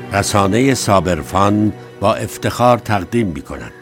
رسانه صابرفان با افتخار تقدیم می‌کند.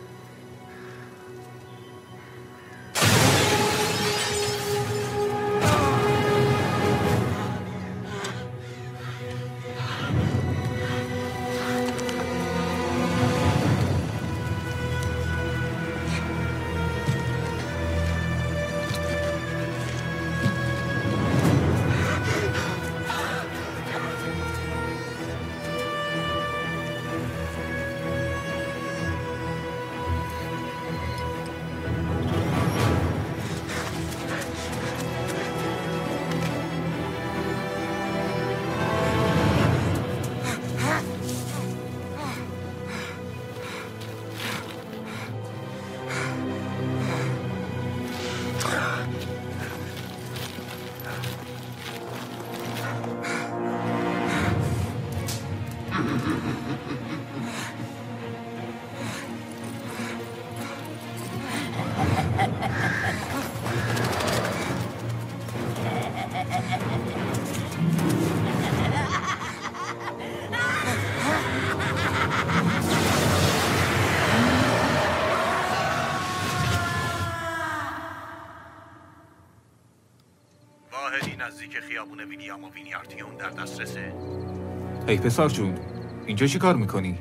نزدیک خیابون ویلیام و وینیارتیون در دسترسه. ای پسر جون، اینجا چی کار میکنی؟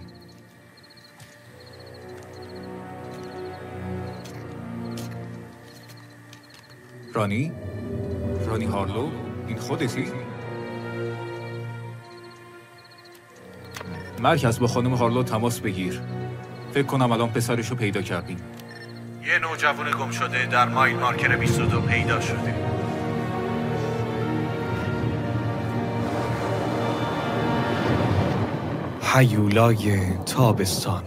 رانی هارلو، این خودتی؟ مرکز با خانم هارلو تماس بگیر. فکر کنم الان پسرشو پیدا کردیم. یه نوجوان گم شده در مایل مارکر 22 پیدا شده. هیولای تابستان.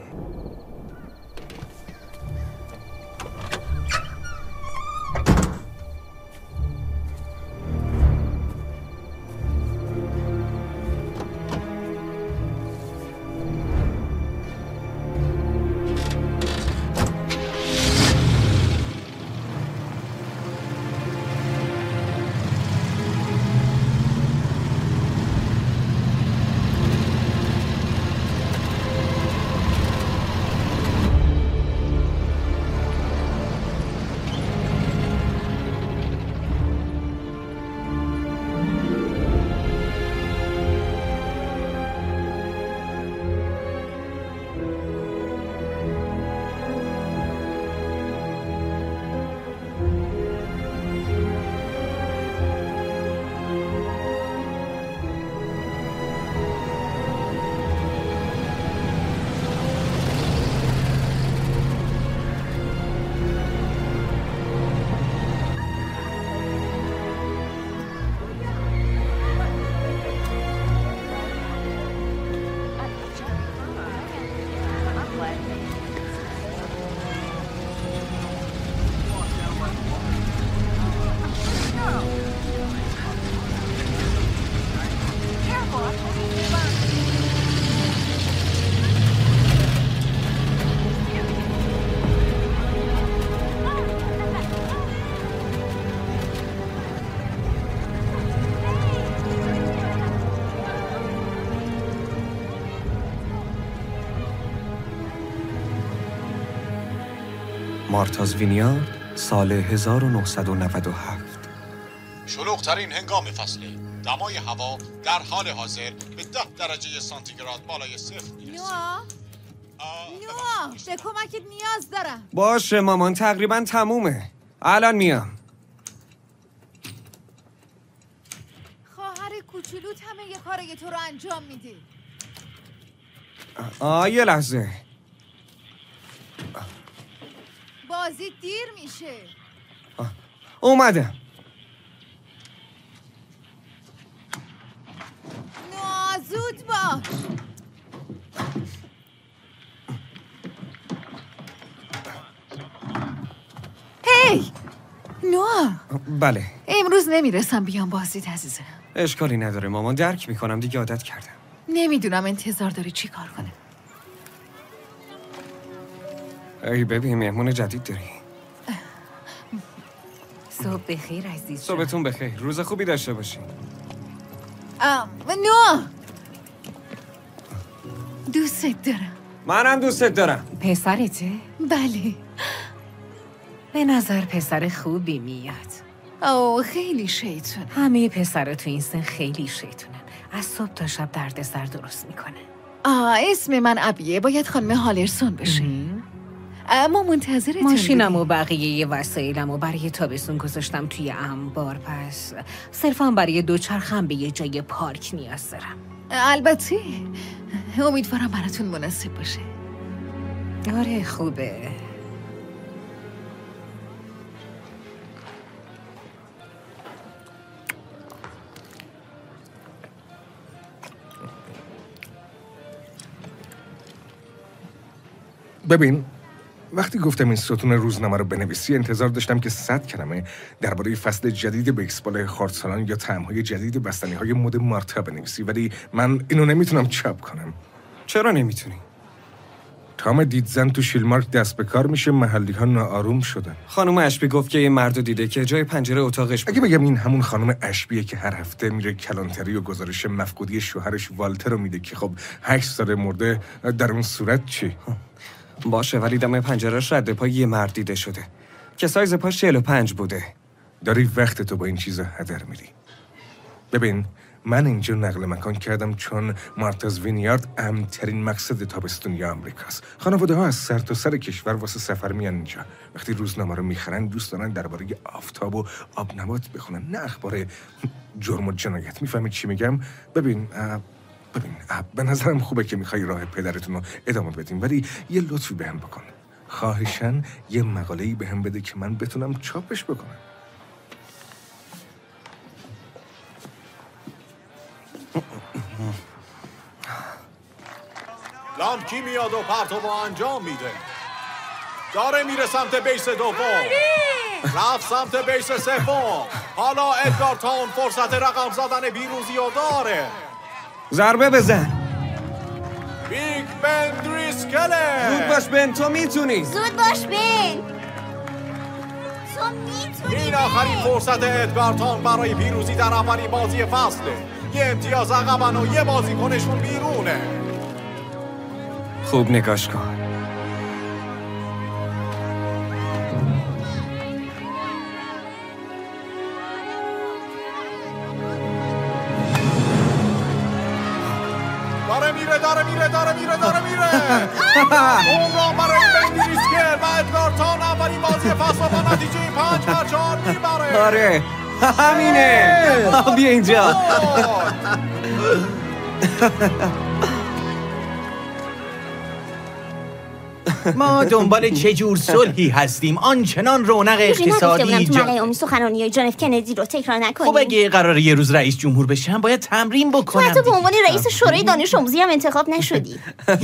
مارتاز وینیارد، سال 1997. شلوغ‌ترین هنگام فصله. دمای هوا در حال حاضر به 10 درجه سانتیگراد بالای صفر میرسه. نوا به کمکت نیاز دارم. باشه مامان، تقریبا تمومه. الان میام. خواهر کوچولوت همه یه کار تو رو انجام میده. یه لحظه. بازی دیر میشه. اومدم. زود باش. هی نوا. بله. امروز نمیرسم بیام بازیت عزیزم. اشکالی نداره مامان، درک میکنم، دیگه عادت کردم. نمیدونم انتظار داری چی کار کنه. ای ببین، مهمون جدید داری. صبح بخیر عزیز. صبحتون بخیر. روز خوبی داشته باشین. نوا دوستت دارم. منم دوستت دارم. پسرته؟ بله. به نظر پسر خوبی میاد. اوه خیلی شیطونه. همه پسرا تو این سن خیلی شیطونن. از صبح تا شب دردسر درست میکنه. اسم من ابیه. باید خانم هالرسون بشه. اما منتظرتون ماشینم و بقیه وسایلم و برای تابستون گذاشتم توی انبار، پس صرفا برای دوچرخم به یه جای پارک نیاز دارم. البته امیدوارم براتون مناسب باشه. آره خوبه. ببین، وقتی گفتم این ستون روزنامه رو بنویسی انتظار داشتم که 100 کلمه درباره فصل جدید بیسبال خردسالان یا طعم‌های جدید بستنی‌های مد مارتا بنویسی، ولی من اینو نمیتونم چاپ کنم. چرا نمیتونی؟ تام دیدزن تو شیلمارک دست به کار میشه، محلی‌ها ناآروم شدن. خانم اشبی گفت که یه مردو دیده که جای پنجره اتاقش بود. اگه بگم این همون خانم اشبیه که هر هفته میره کلانتری و گزارش مفقودی شوهرش والتر رو میده که خب 8 سال مرده، در اون صورت چی؟ باشه، ولی دم پنجره‌اش رد پای یه مرد دیده شده که سایز پاش 45 بوده. داری وقت تو با این چیزا هدر میری. ببین، من اینجا نقل مکان کردم چون مارتاز وینیارد امن‌ترین مقصد تابستونی آمریکاست. خانواده ها از سر تا سر کشور واسه سفر میان اینجا. وقتی روزنامه رو میخرن دوست دارن درباره آفتاب و آب نبات بخونن، نه اخبار جرم و جنایت. میفهمید چی میگم؟ ببین به نظرم خوبه که میخوای راه پدرتون رو ادامه بدیم، ولی یه لطفی بهم بکن. خواهشاً یه مقاله‌ای بهم بده که من بتونم چاپش بکنم. لامکی میاد و پرتو انجام میده. داره میره سمت بیس دوم. رفت سمت بیس سوم. حالا ادگار تاون فرصت رقم زدن پیروزی رو داره. ضربه بزن. بیگ بن دریسکله. زود باش بن، تو میتونی. زود باش بن، تو میتونی. این آخرین فرصت ادگار تاون برای پیروزی در اولین بازی فصله. یه امتیاز عقبن و یه بازیکنشون بیرونه. خوب نگاش کن. داره میره اون را برای بن دریسکل و ادگار تاون اولین بازی فصل با نتیجه 5-4 میبره. آره همینه. بیا اینجا. ما دنبال چه جور صلحی هستیم؟ آنچنان رونق اقتصادی ایجاد. سخنرانی جان اف کندی رو تکرار نکنیم. خب اگه قراره یه روز رئیس جمهور بشم باید تمرین بکنم. تو به عنوان رئیس شورای دانش آموزی هم انتخاب نشدی.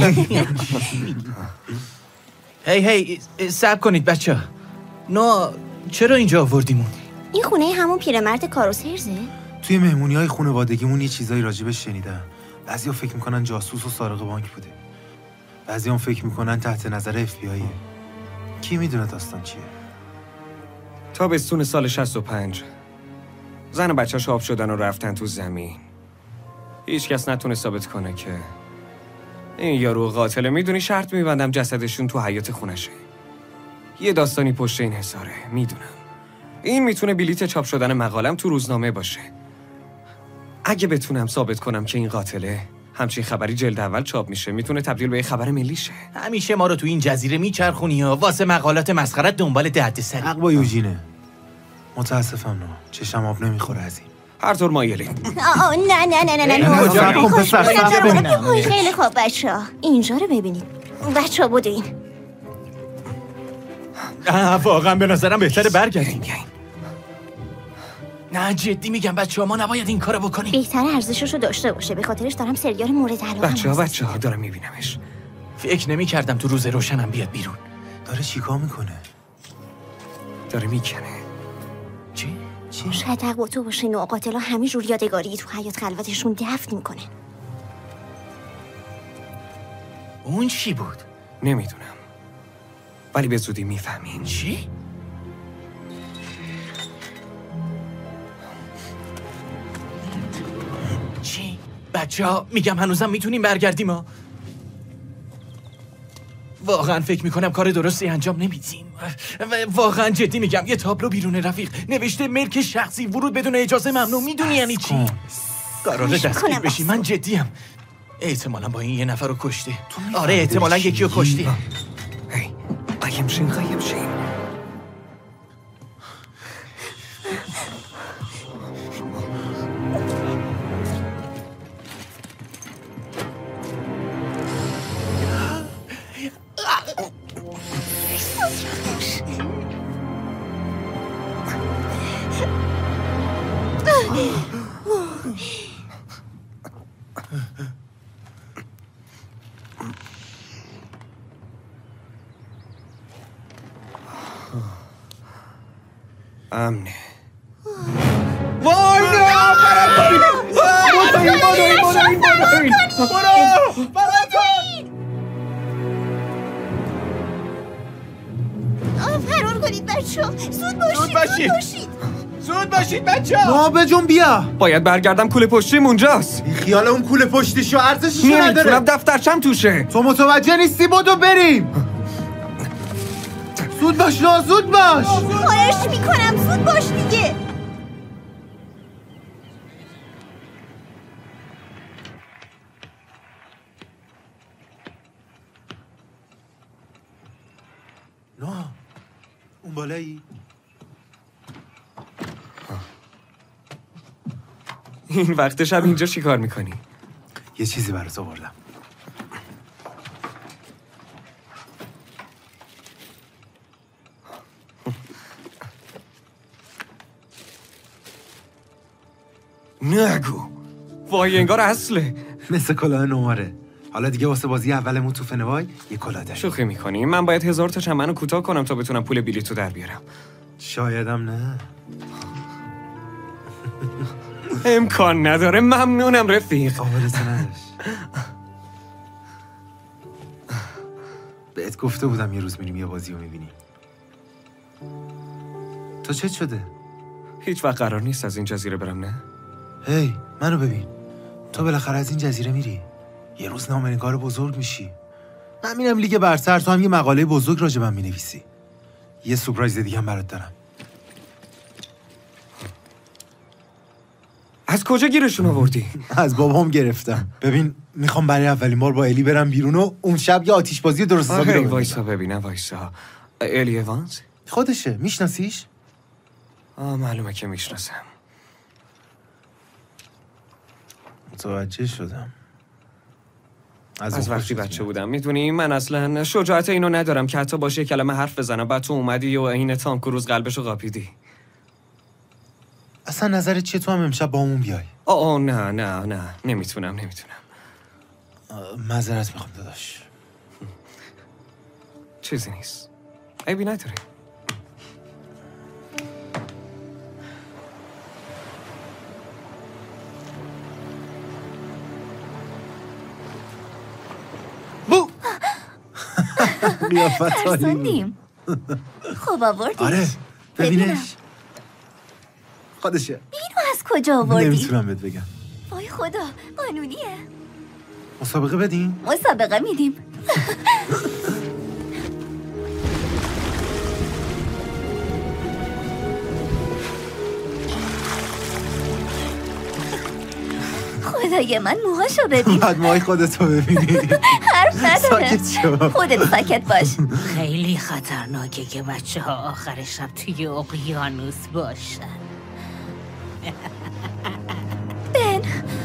هی صبر کنید بچه. نه چرا اینجا آوردیمون؟ این خونه همون پیرمرد کاروسرزه؟ توی مهمونی‌های خانوادگیمون یه چیزایی راجبش شنیدم. بعضیا فکر میکنن جاسوس و سارق بانک بوده. بعضیام فکر میکنن تحت نظر FBI. کی میدونه داستان چیه؟ تابستون سال 65 زن و بچه‌ش آب شدن و رفتن تو زمین. هیچ کس نتونه ثابت کنه که این یارو قاتله. میدونی شرط میبندم جسدشون تو حیاط خونشه. یه داستانی پشت این حساره. میدونم این میتونه بلیت چاپ شدن مقالم تو روزنامه باشه. اگه بتونم ثابت کنم که این قاتله، همچین خبری جلد اول چاپ میشه، میتونه تبدیل به یه خبر ملی شه. همیشه ما رو تو این جزیره میچرخونی ها واسه مقالات مسخرت دنبال دردسر. حق با یوجینه. متاسفم نه، چشم آب نمیخوره از این. هر طور مایلی. نه. خیلی خوب بچه‌ها، اینجا رو ببینید. بچه‌ها بودین. واقعا به نظرم بهتره برگردیم. نه جدی میگم بچه‌ها، ما نباید این کارو بکنیم. بهتره ارزششو داشته باشه. به خاطرش دارم سریال مورد علاقه. بچه‌ها دارم میبینمش. فکر نمی‌کردم تو روز روشنم بیاد بیرون. داره چیکار میکنه؟ داره میکنه. چی؟ شاید حق با تو باشه. نوع قاتلا همینجور یادگاری تو حیاط خلوتشون دفن میکنه. اون چی بود؟ نمیدونم، ولی به زودی میفهمین. چی؟ چی؟ بچه‌ها میگم هنوزم میتونیم برگردیم ها. واقعا فکر میکنم کار درستی انجام نمیدیم. واقعا جدی میگم، یه تابلو بیرون رفیق نوشته ملک شخصی، ورود بدون اجازه ممنوع. میدونی یعنی چی؟ قراره دستگیر بشی. من جدیم. احتمالا با این یه نفر رو کشتی. آره احتمالا یکی رو کشتی. قایم شین. امنه. وای نه! فرار کنید بچه‌ها. زود باشید بچه‌ها. بابا جون بیا. باید برگردم کوله پشتیم اونجاست. این خیال اون کوله پشتیشو ارزشش نداره. نمیتونم دفترچم توشه. تو متوجه نیستی؟ بدو بریم. زود باش. خواهش میکنم زود باش دیگه. نه اون بالایی. این وقت شب اینجا چی کار میکنی؟ یه چیزی برات آوردم. نگو. وای انگار اصله. مثل کلاه نواره. حالا دیگه واسه بازی اولمون تو فنوای یه کلاه داریم. شوخی میکنی؟ من باید 1000 تا چمنو کوتاه کنم تا بتونم پول بلیطو در بیارم. شایدم نه. امکان نداره. ممنونم رفیق. قابلت نداشت. بهت گفته بودم یه روز میریم یه بازی رو میبینیم. تو چه شده؟ هیچ وقت قرار نیست از این جزیره برم نه؟ هی منو ببین. تو بالاخره از این جزیره میری. یه روز نامه‌نگار بزرگ میشی. من میرم لیگ برتر، تو هم یه مقاله بزرگ راجع من مینویسی. یه سورپرایز دیگه هم برات دارم. از کجا گیرشون آوردی؟ از بابام گرفتم. ببین میخوام برای اولین بار با الی برم بیرون و اون شب یه آتیش بازی درست حسابی رو وایسا ببینم. وایسا. الی ایوانز؟ خودشه. میشناسیش؟ معلومه که میشناسم. متوجه شدم. از وقتی بچه بودم. میدونی من اصلا شجاعت اینو ندارم که حتی باشه کلمه حرف بزنم. بعد تو اومدی و این تام کروز قلبشو قاپیدی. اصلا نظرت چیه تو هم امشب با همون بیای؟ نه نمیتونم. معذرت میخوام داداش. چیزی نیست. عیبی نداره. قیافت ترسوندیم. خب آوردیش. آره ببینش. خودشه. اینو از کجا آوردی؟ نمیتونم بهت بگم. وای خدا قانونیه. مسابقه بدیم؟ مسابقه میدیم. خدای من موهاشو ببین. بعد موهای خودتو ببینی. حرف نداره. ساکت شو. خودت ساکت باش. خیلی خطرناکه که بچه ها آخر شب توی اقیانوس باشن. بن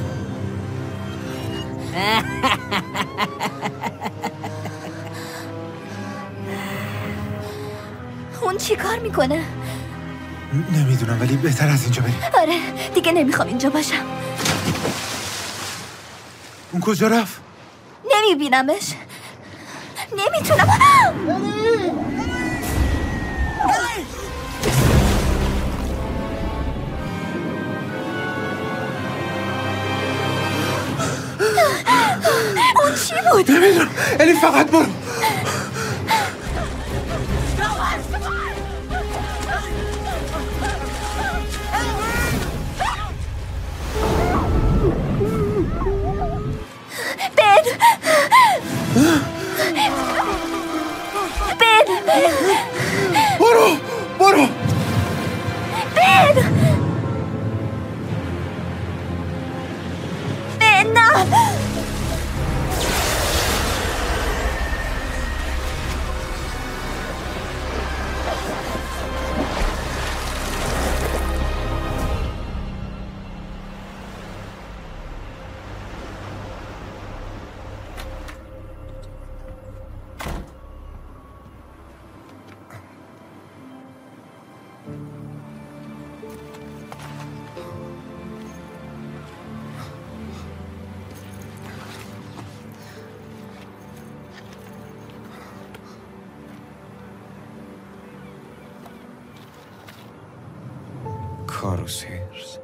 اون چی کار میکنه؟ نمیدونم ولی بهتر از اینجا بریم. آره دیگه نمیخوام اینجا باشم. اون کجا رفت؟ نمیبینمش. نمیتونم. اون چی بود؟ نمیدونم. الی فقط برو. برو برو. بن نه. کاروسیرز.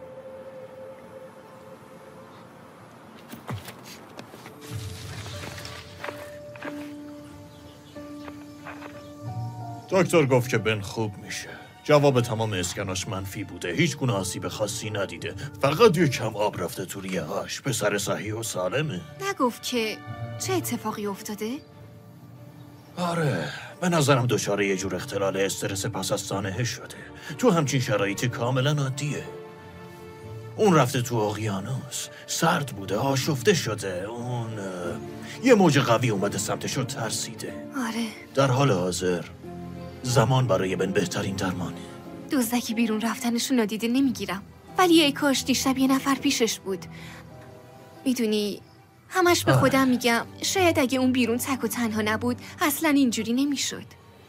دکتر گفت که بن خوب میشه. جواب تمام اسکناش منفی بوده. هیچ گونه آسیب خاصی ندیده. فقط یکم آب رفته تو ریه‌هاش. پسر صحیح و سالمه. نگفت که چه اتفاقی افتاده؟ آره، به نظرم دچار یه جور اختلال استرس پس از سانحه شده. تو همچین شرایطی کاملا عادیه. اون رفته تو اقیانوس، سرد بوده، آشفته شده. اون یه موج قوی اومده سمتش و ترسیده. آره. در حال حاضر زمان برای بن بهترین درمانه. دزدکی بیرون رفتنشو نادیده نمیگیرم، ولی ای کاش دیشب یه نفر پیشش بود. میدونی همش به خودم میگم شاید اگه اون بیرون تک و تنها نبود اصلا اینجوری نمیشد.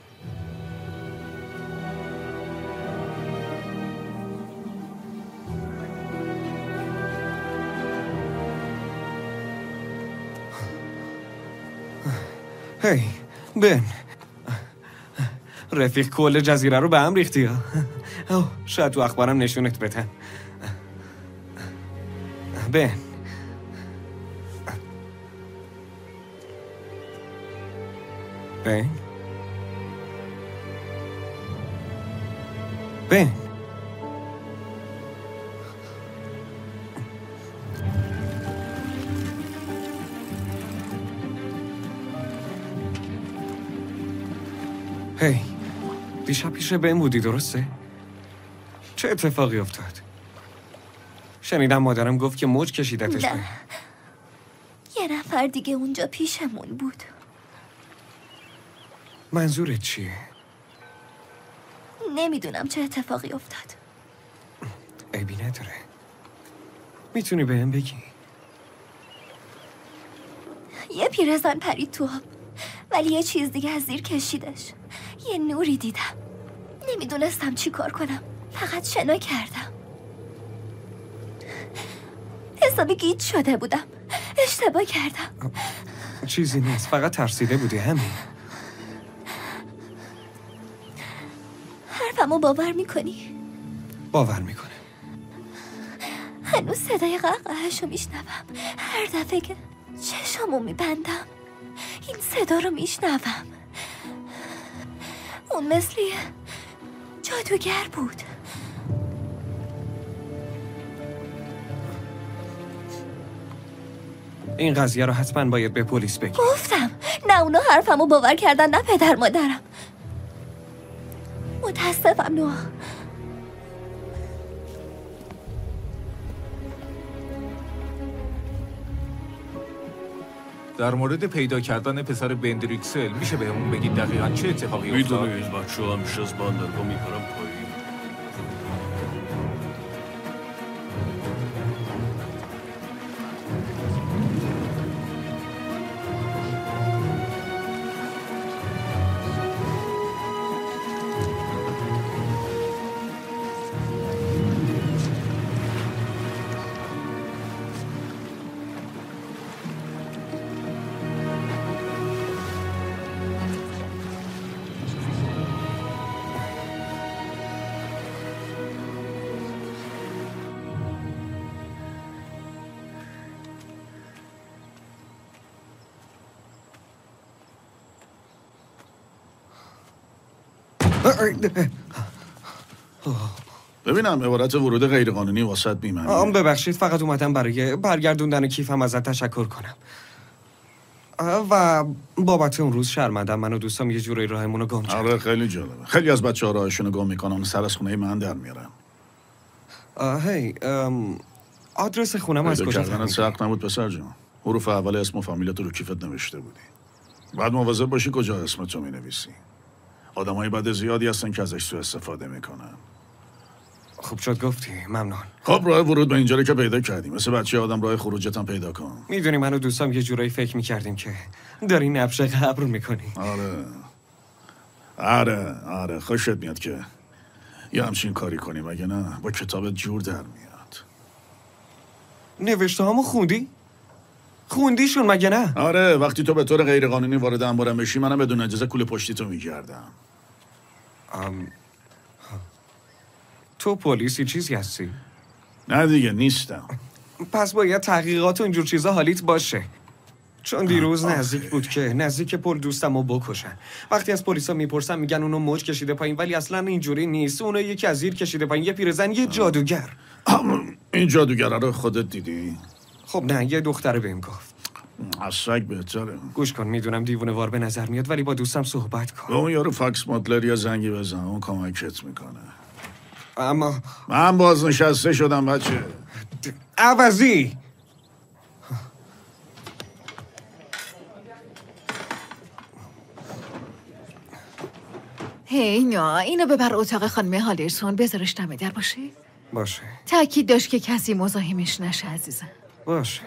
هی بن، رفیق کل جزیره رو به هم ریختی ها. شاید تو اخبارم نشونت بدن. بن بن بن هی دیشب پیش بن بودی درسته؟ چه اتفاقی افتاد؟ شنیدم مادرم گفت که موج کشیدتش نه، به. یه نفر دیگه اونجا پیشمون بود. منظورت چیه؟ نمیدونم چه اتفاقی افتاد. عیبی نداره. میتونی بهم بگی؟ یه پیرزن پرید تو آب، ولی یه چیز دیگه از زیر کشیدش. یه نوری دیدم. نمیدونستم چی کار کنم. فقط شنا کردم. حسابی گیج شده بودم. اشتباه کردم. چیزی نیست، فقط ترسیده بودی، همین. حرفمو باور میکنی؟ باور میکنه. هنوز صدای قهقهشو میشنوم. هر دفعه که چشمو میبندم این صدا رو میشنوم. اون مثل جادوگر بود. این قضیه رو حتما باید به پلیس بگی. گفتم نه، اونا حرفمو باور کردن، نه پدر مادرم. متاسفم نوآ. در مورد پیدا کردن پسر بندریکسل میشه بهمون بگید دقیقاً چه اتفاقی افتاد؟ میدونی این بچه ها همیشه از بندرگاه میپرن پایین. ببینم عبارت ورود غیرقانونی واسط بی‌معنیه. ببخشید، فقط اومدم برای برگردوندن کیفم ازت تشکر کنم. و بابت اون روز شرمندم. من و دوستام یه جوری راهمون رو گم کردیم. آره خیلی جالبه. خیلی از بچه‌ها راهشون رو گم میکنن، سر از خونه من در میارن. هی آدرس خونم از کجا کردن سخت نبود پسر جون. حروف اول اسم و فامیلت رو کیفت نوشته بودی. بعد مواظب باشی کجا اسمتو مینویسی. آدمای بد زیادی هستن که ازش سوء استفاده میکنن. خوب شد گفتی، ممنون. خب راه ورود به اینجا رو که پیدا کردیم. مثل بچه آدم راه خروجت هم پیدا کن. میدونی من و دوستام یه جورایی فکر میکردیم که داری نبش قبر میکنی. آره خوشت میاد که یه همچین کاری کنیم، اگه نه با کتابت جور در میاد. نوشته هامو خوندیشون مگه نه؟ آره وقتی تو به طور غیر قانونی وارد انبارم بشی منم بدون اجازه کوله پشتی تو میگردم. تو پلیسی چیزی هستی؟ نه دیگه نیستم. پس باید تحقیقات و اینجور چیزا حالیت باشه. چون دیروز نزدیک بود که نزدیک پل دوستمو بکشن. وقتی از پلیسا میپرسن میگن اونو موج کشیده پایین، ولی اصلا اینجوری نیست. اونو یکی از زیر کشیده پایین، یه پیرزن، یه جادوگر. این جادوگره رو خودت دیدی؟ خب نه، یه دختره بهم گفت. از سگ بهتره. گوش کن، میدونم دیوونه وار به نظر میاد، ولی با دوستم صحبت کن. اون یارو فاکس مدلر یا زنگی بزن، اون کمکت میکنه. اما من بازنشسته شدم بچه. عوضی هی نه، اینو ببر اتاق خانم هالرسون، بذارش دم در باشه. باشه. تأکید داشت که کسی مزاحمش نشه عزیزم. باشه.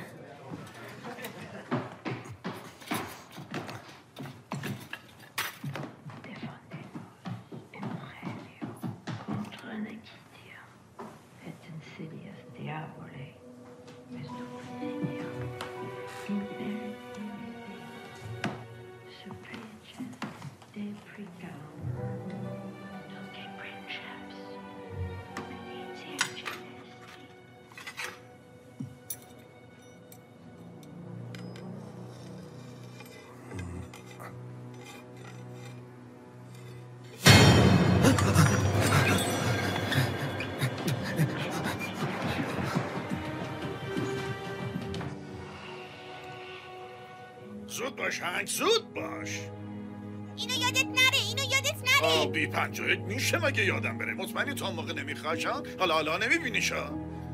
زود باش هنگ، زود باش. اینو یادت نره. بی 51 میشه مگه یادم بره؟ مطمئنی تو هم موقع نمیخواشم؟ حالا نمیبینیشا؟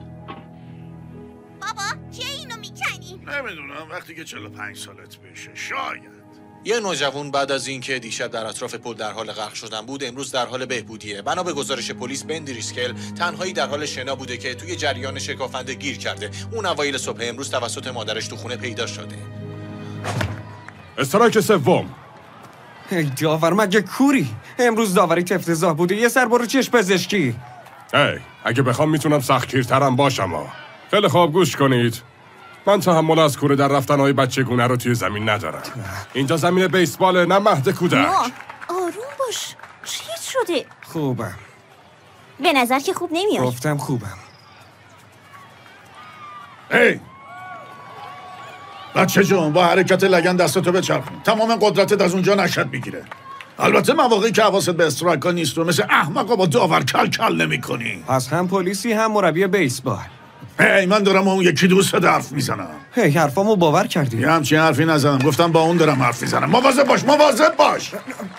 بابا چه اینو میکنی؟ نمیدونم، وقتی که 45 سالت بشه شاید. یه نوجوان بعد از اینکه دیشب در اطراف پل در حال غرق شدن بود، امروز در حال بهبودیه. بنا به گزارش پلیس، بن دریسکل تنهایی در حال شنا بوده که توی جریان شکافنده گیر کرده. اون اوایل صبح امروز توسط مادرش تو خونه پیدا شده. استرایک سوم. ای داور مگه کوری؟ امروز داوری افتضاح بوده. یه سر برو چشم پزشکی. اگه بخوام میتونم سختگیرترم باشم. خیلی خوب گوش کنید. من تحمل از کوره در رفتنهای بچگونه رو توی زمین ندارم. اینجا زمین بیسباله، نه مهد کودک. آروم باش. چی شده؟ خوبم. به نظر که خوب نمیاد. گفتم خوبم. بچه جون با حرکت لگن دستتو بچرخون. تمام قدرتت از اونجا نشد میگیره. البته مواقعی که حواست به استرایکا نیست و مثل احمقا با داور کل نمی کنی. پس هم پلیسی هم مربی بیسبال. من دارم اون یکی دوست حرف میزنم. حرفامو باور کردی؟ یه همچین حرفی نزدم، گفتم با اون دارم حرف میزنم. مواظب باش.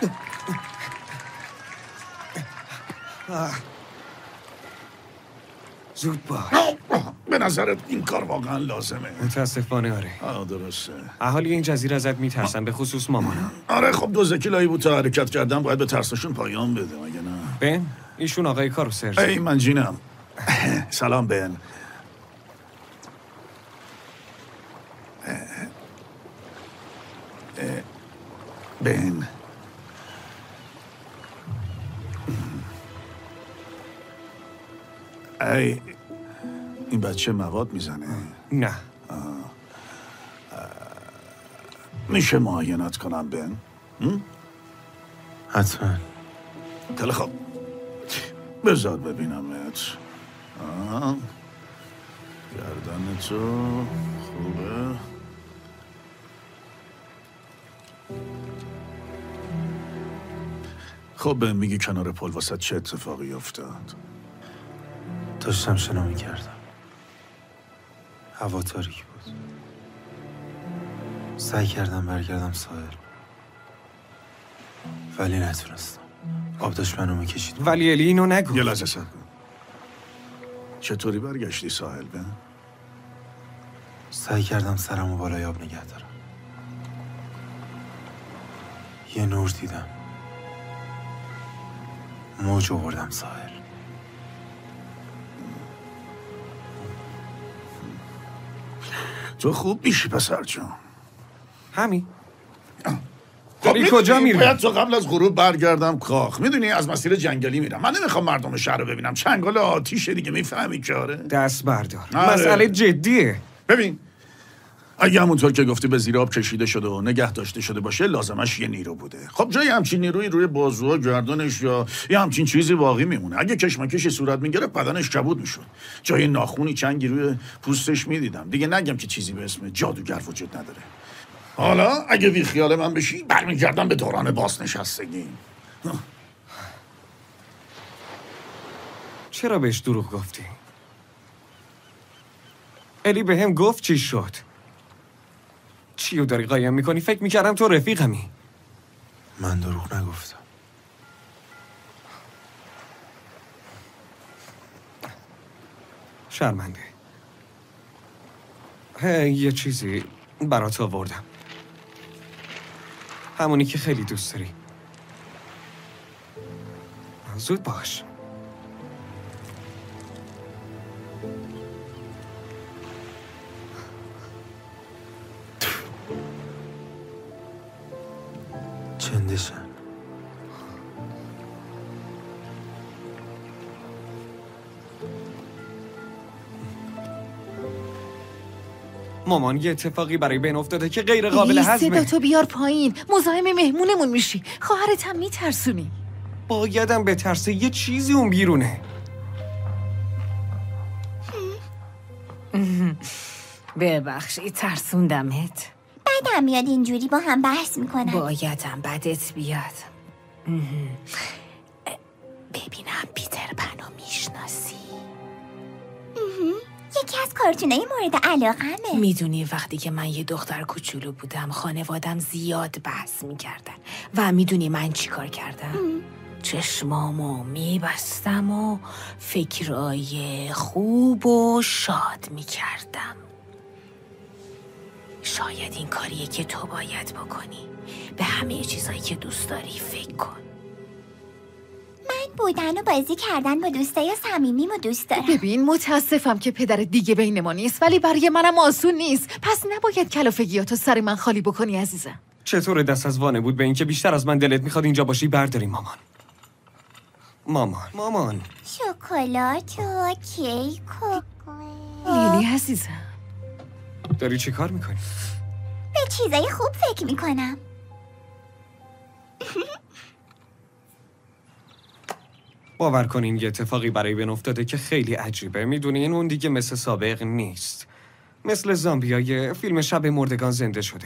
زود باش. به نظرت این کار واقعا لازمه؟ متاسفانه آره. درسته. اهالی این جزیره ازت میترسن، به خصوص مامانم. آره خب 2 کیلویی بود تا حرکت کردم، باید به ترسشون پایان بده مگه نه؟ بن ایشون آقای کاروسر. من جینم. سلام بن. بن این بچه مواد میزنه؟ نه. میشه معاینت کنم بن؟ حتما. خیلی خوب، بذار ببینمت. گردن تو خوبه. خب میگی کنار پل واسه چه اتفاقی افتاد؟ داشتم شنا میکردم. هوا تاریک بود. سعی کردم برگردم ساحل، ولی نتونستم. آب داشت منو میکشید. ولی الی اینو نگو. یه لحظه صبر کن. چطوری برگشتی ساحل به؟ سعی کردم سرمو بالای آب نگه دارم. یه نور دیدم. موج آوردم ساحل. تو خوب میشی پسر جان. همین. داری کجا میری؟ باید تو قبل از غروب برگردم کاخ. میدونی از مسیر جنگلی میرم. من نمیخوام مردم شهر رو ببینم. چنگال آتیشه دیگه، میفهمی که آره؟ دست بردار. مسئله جدیه. ببین اگه همونطور که گفتی به زیر آب کشیده شده و نگه داشته شده باشه، لازمش یه نیرو بوده. خب جای همچین نیروی روی بازوها، گردنش یا یه همچین چیزی باقی میمونه. اگه کشمکشی صورت میگرفت بدنش کبود میشد. جای ناخونی چنگی روی پوستش میدیدم. دیگه نگم که چیزی به اسم جادوگر وجود نداره. حالا اگه بی خیال من بشی برمیگردم به دوران بازنشستگی. چرا بهش دروغ گفتی؟ الی به هم گفت چی شد؟ چیو داری قایم میکنی؟ فکر میکردم تو رفیقمی. من دروغ نگفتم. شرمنده. یه چیزی برات آوردم. همونی که خیلی دوست داری. زود باش. چندشن. مامان یه اتفاقی برای بین افتاده که غیر قابل هضمه. صدا تو بیار پایین. مزاحم مهمونمون میشی. خواهرت هم میترسونی. بایدم بترسه. یه چیزی اون بیرونه. ببخشید ترسوندمت. بعدم میاد اینجوری با هم بحث میکنن. بایدم بدت بیاد. ببینم پیتر پنو میشناسی؟ یکی از کارتونای مورد علاقمه. میدونی وقتی که من یه دختر کوچولو بودم خانوادم زیاد بحث میکردن و میدونی من چی کار کردم؟ چشمامو میبستم و فکرای خوب و شاد میکردم. شاید این کاریه که تو باید بکنی. به همه چیزایی که دوست داری فکر کن. من بودن و بازی کردن با دوستای صمیمیم و دوست دارم. ببین متاسفم که پدر دیگه بین ما نیست، ولی برای منم آسون نیست. پس نباید کلافگیاتو سر من خالی بکنی عزیزم. چطور دست از وانه بود به اینکه بیشتر از من دلت میخواد اینجا باشی برداریم مامان. شکلات و کیک و لیلی عزیزم. داری چی کار میکنی؟ به چیزای خوب فکر میکنم. باور کنین یه اتفاقی برای بین افتاده که خیلی عجیبه. میدونین اون دیگه مثل سابق نیست. مثل زامبیای فیلم شب مردگان زنده شده.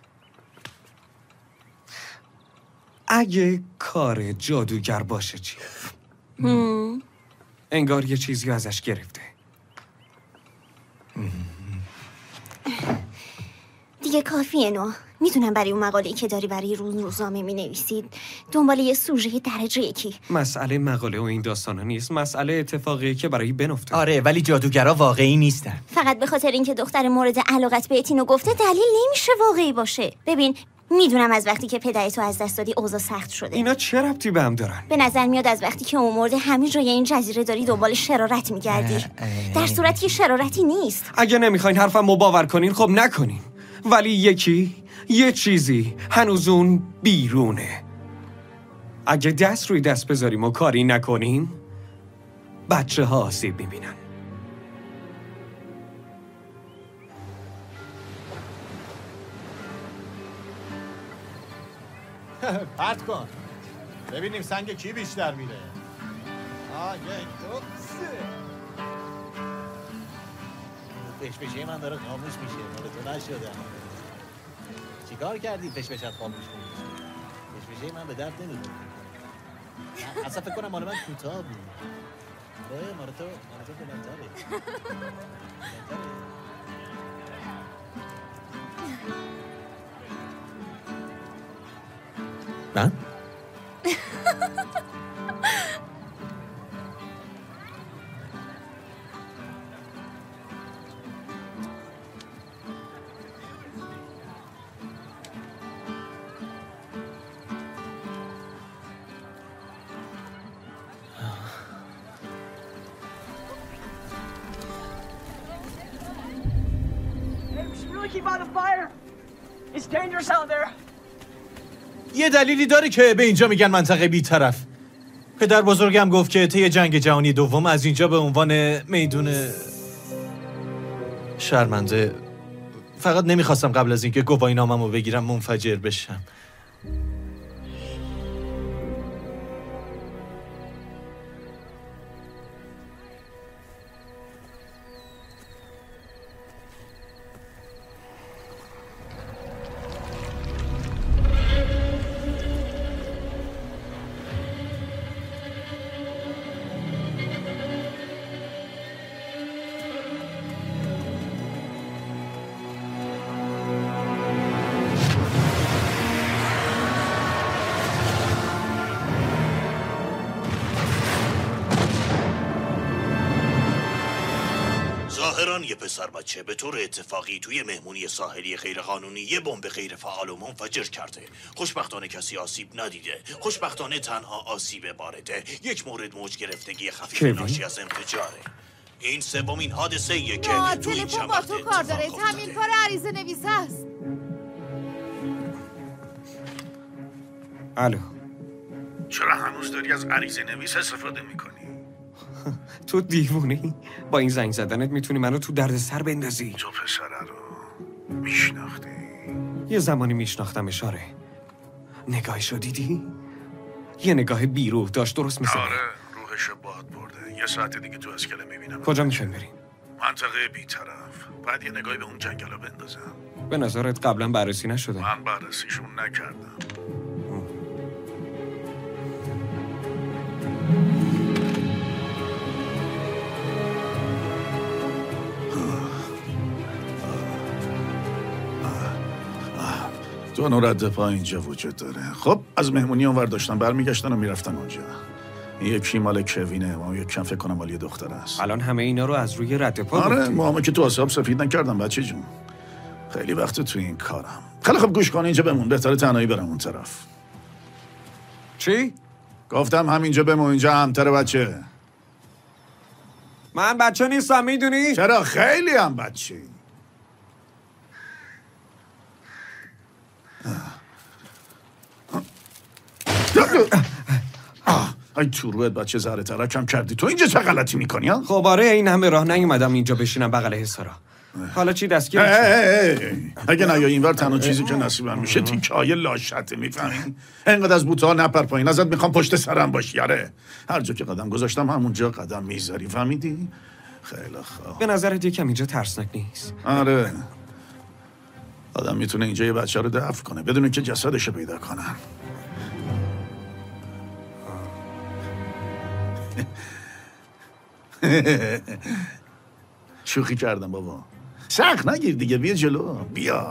اگه کار جادوگر باشه چی؟ انگار یه چیزی ازش گرفته. دیگه کافیه نو. میتونم برای اون مقاله‌ای که داری برای روزنامه مینویسید دنبال یه سوژه درجه یکی. مسئله مقاله و این داستانا نیست. مسئله اتفاقیه که برای بن افتاد. آره ولی جادوگرا واقعی نیستن. فقط به خاطر اینکه دختر مورد علاقت بهت اینو گفته دلیل نمیشه واقعی باشه. ببین میدونم از وقتی که پدرتو از دست دادی اوضاع سخت شده. اینا چه ربطی به هم دارن؟ به نظر میاد از وقتی که اون مرده همین جای این جزیره داری دنبال شرارت میگردی. در صورتی که شرارتی نیست. اگه نمیخواین حرفمو باور کنین خب نکنین. ولی یه چیزی هنوز اون بیرونه. اگه دست روی دست بذاریم و کاری نکنیم بچه ها آسیب میبینن. پرت کن ببینیم سنگ کی بیشتر میره. 1 2 3 پشپشه من داره خاموش میشه. مال تو نشده. چیکار کردی پشپشت خاموش کنی؟ پشپشه من به درد نمیخوره. اصلا فکر کنم مال من کوتاه بود. مال تو بلندتره. من؟ یه دلیلی داره که به اینجا میگن منطقه بی‌طرف. پدر بزرگم گفت که طی جنگ جهانی دوم از اینجا به عنوان میدون شرمنده. فقط نمیخواستم قبل از اینکه گواهی ناممو بگیرم منفجر بشم. ظاهراً یه پسر بچه به طور اتفاقی توی مهمونی ساحلی غیرقانونی یه بمب غیر فعال و منفجر کرده. خوشبختانه کسی آسیب ندیده. خوشبختانه تنها آسیب وارده یک مورد موج گرفتگی خفیف ناشی از انفجاره. این سومین حادثه ایه که توی این تلفن با تو کار داره. تامین کار عریضه نویس هست. الو. چرا هنوز داری از عریضه نویس استفاده میکنی؟ تو دیوونی؟ با این زنگ زدنت میتونی منو تو درد سر بندازی. تو پسره رو میشناختی؟ یه زمانی میشناختمش. آره. نگاهشو دیدی؟ یه نگاه بیروح داشت، درست مثل آره، روحشو باد برده. یه ساعت دیگه تو اسکله میبینم. کجا میخوایم بریم؟ منطقه بی‌طرف. بعد یه نگاهی به اون جنگلا بندازم. به نظرت قبلا بررسی نشده؟ من بررسیشون نکردم. دو نوع رد پا اینجا وجود داره. خب از مهمونی اونور داشتن برمیگشتن و میرفتن اونجا. یکی مال کوینه و یک کم فکر کنم مال یه دختر است. الان همه اینا رو از روی رد پا آره گفتی؟ موامو که تو آسیاب سفید نکردم بچه جون. خیلی وقت تو این کارم. خیلی خب گوش کن، اینجا بمون. بهتره تنهایی برم اون طرف. چی؟ گفتم همینجا بمون. اینجا همتره بچه. من بچه نیستم میدونی؟ چرا خیلی هم بچه. ای تو رویت بچه زهره ترکم کردی. تو اینجا چه غلطی میکنی ها؟ خب آره، این همه راه نیومدم اینجا بشینم بغل حسارا. حالا چی دستگیر؟ اگه نیای اینور تنها چیزی که نصیبم میشه تیکه‌های لاشته، میفهمی؟ اینقدر از بوته‌ها نپر پایین. ازت میخوام پشت سرم باشی. آره هر جا که قدم گذاشتم همونجا قدم میذاری، فهمیدی؟ خیلی خوب. به نظرت یکم اینجا ترسناک نیست؟ آره آدم میتونه اینجا یه بچه رو دفن کنه بدون که جسدشو پیدا کنن. شوخی کردم بابا. سخت نگیر دیگه، بیا جلو. بیا.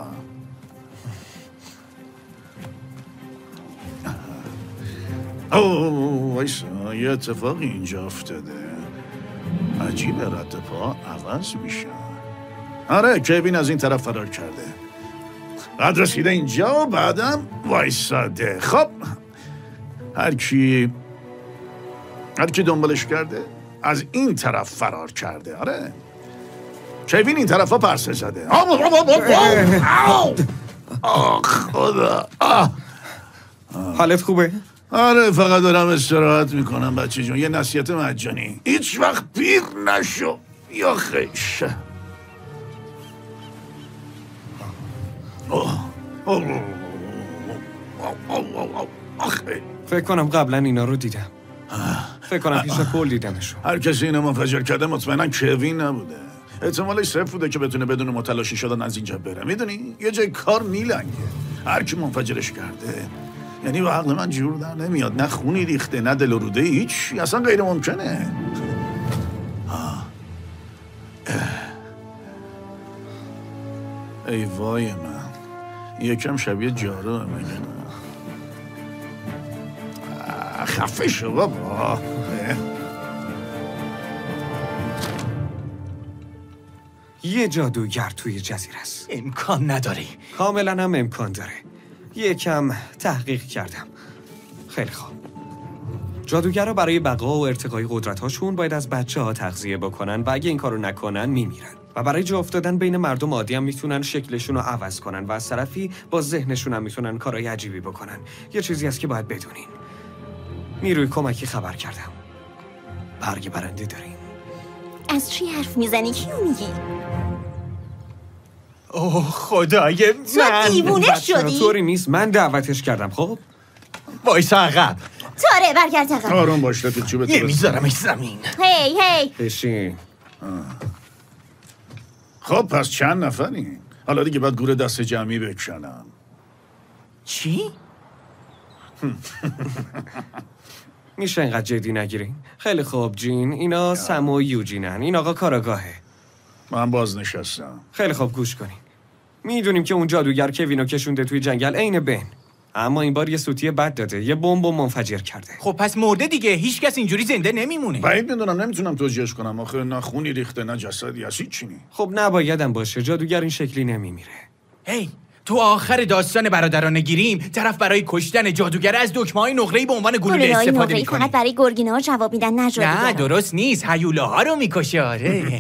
اوه وایسا، یه اتفاقی اینجا افتاده. عجیبه، رد پا عوض میشه. آره کوین از این طرف فرار کرده. بعد رسیده اینجا و بعدم وایساده. خب هر کی دنبالش کرده از این طرف فرار کرده. آره کوین این طرف ها پرسه زده. خدا. حالت خوبه؟ آره فقط دارم استراحت میکنم بچه جون. یه نصیحت مجانی، هیچ وقت پیر نشو یا خیش. فکر کنم قبلا اینا رو دیدم. فکر کنم پیش پول دیدمشون. هر کسی اینو منفجر کرده مطمئنا کوین نبوده. احتمالش صفر بوده که بتونه بدون متلاشی شدن از اینجا بره. میدونی یه جای کار میلنگه. هر کی منفجرش کرده یعنی به عقل من جور در نمیاد. نه خونی ریخته نه دل و روده، هیچ اصلا غیر ممکنه. ای وای من، یکم شبیه جارو مگه نه؟ خفه شو بابا. یه جادوگر توی جزیره است. امکان نداره. کاملا هم امکان داره. یکم تحقیق کردم. خیلی خوب. جادوگرها برای بقا و ارتقای قدرت‌هاشون باید از بچه‌ها تغذیه بکنن و اگه این کارو نکنن میمیرن. و برای جا افتادن بین مردم عادی هم میتونن شکلشون رو عوض کنن و از طرفی با ذهنشون هم میتونن کارهای عجیبی بکنن. یه چیزی هست که باید بدونین. نیروی کمکی خبر کردم. برگ برنده داریم. از چی حرف میزنی؟ کیو میگی؟ اوه خدای من. تو دیوونه شدی؟ طوری نیست، من دعوتش کردم. خب وایسا عقب. تاره برگرد عقب. آروم باش تو چوبت. یه میذارمش زمین. هی بشین. خب پس چند نفرین؟ حالا دیگه باید گور دست جمعی بکنم. چی؟ میشه اینقدر جدی نگیرین؟ خیلی خوب جین، اینا سم و یوجینن. این آقا کاراگاهه. من بازنشستم. خیلی خوب گوش کنین. میدونیم که اون جادوگر کوینو کشونده توی جنگل عین بن. اما این بار یه سوتی بد داده، یه بمب منفجر کرده. خب پس مرده دیگه، هیچ کس اینجوری زنده نمیمونه. بعید میدونم، نمیتونم توجیهش کنم. آخه نه خونی ریخته نه جسدی هست، هیچی نی. خب نبایدم باشه، جادوگر این شکلی نمیمیره. هی تو آخر داستان برادران گریم طرف برای کشتن جادوگر از دکمه‌های نقره‌ای به عنوان گلوله استفاده می‌کنه. فقط برای گرگینه‌ها جواب میدن، نه جادوگر. نه درست نیست، هیولاها رو می‌کشه. آره.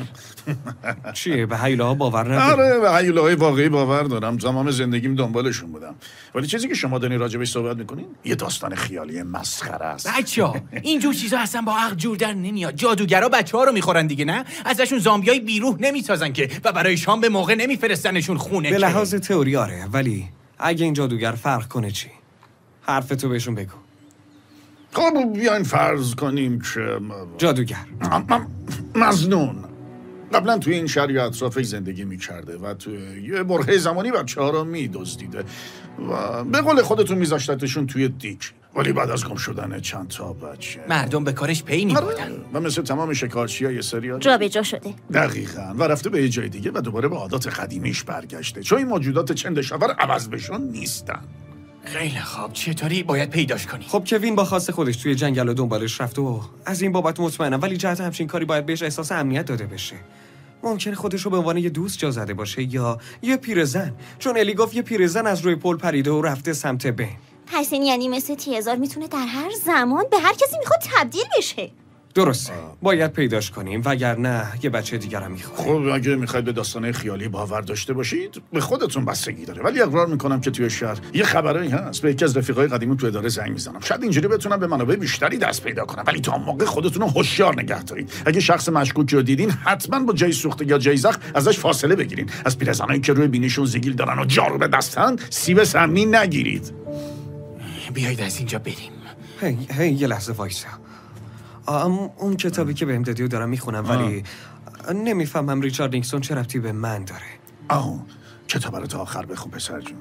چیه به هیولاها باور نداری؟ آره به هیولاهای واقعی باور دارم. تمام زندگیم دنبالشون بودم. ولی چیزی که شما دارین راجبش صحبت می‌کنین یه داستان خیالی مسخره است. بچه‌ها اینجور چیزا اصلا با عقل جور در نمیاد. جادوگرا بچه‌ها رو می‌خورن دیگه، نه؟ ازشون زامبیای بیروح نمی‌سازن که و برای شام به موقع نمی‌فرستنشون خونه. به لحاظ تئوری آره، ولی اگه این جادوگر فرق کنه چی؟ حرفتو بهشون بگو. خب بیاین فرض کنیم که جادوگر مظنون قبلا توی این شهر یا اطرافش زندگی میکرده و توی یه برهه زمانی بچه‌ها رو میدزدیده و به قول خودتون میذاشتتشون توی دیک. ولی بعد از گم شدن چند تا بچه مردم به کارش پی میبردن و مثل تمام شکارچی‌های سریال جا به جا شده. دقیقاً و رفته به یه جای دیگه و دوباره به عادات قدیمیش برگشته، چون این موجودات چندشاور عوض بشون نیستن. خیلی خوب، چطوری باید پیداش کنی؟ خب کوین با خواست خودش توی جنگل و دنبالش رفت و از این بابت مطمئنم، ولی جهت همچین کاری باید بهش احساس امنیت داده بشه. ممکنه خودش رو به عنوان یه دوست جا زده باشه یا یه پیرزن، چون الی گفت یه پیرزن از روی پل پریده و رفته سمت بن. پس این یعنی مثل تیزار میتونه در هر زمان به هر کسی میخواد تبدیل بشه. درسته، باید پیداش کنیم وگرنه یه بچه دیگر هم میخواد. خب اگه میخواید به داستانه خیالی باور داشته باشید به خودتون بستگی داره، ولی اقرار میکنم که توی شهر یه خبرایی هست. به یکی از رفیقای قدیمی تو اداره زنگ میزنم، شاید اینجوری بتونم به منابع بیشتری دست پیدا کنم، ولی تا موقع خودتون رو هوشیار نگه دارید. اگه شخص مشکوک رو دیدین حتما با جای سوخته یا جای زخم ازش فاصله بگیرین. از پیرزنایی که روی بینیشون زگیل دارن و جارو به دستن سیب سمی نگیرید. بیایید از اینجا بریم. هی یه لحظه وایسا. اون کتابی که بهم دادی رو دارم میخونم ولی نمیفهمم ریچارد نیکسون چه ربطی به من داره. کتاب رو تا آخر بخون پسر جون.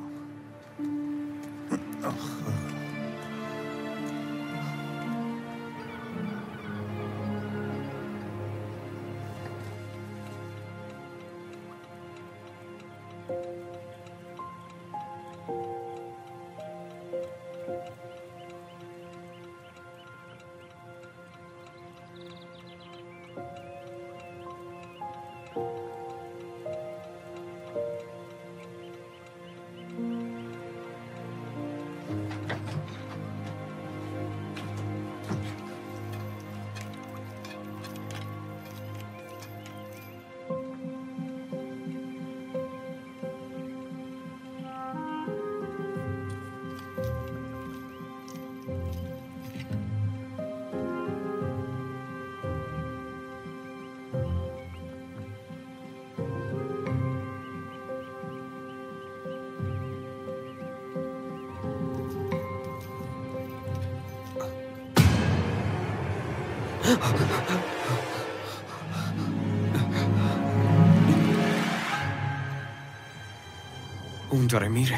اون داره میره.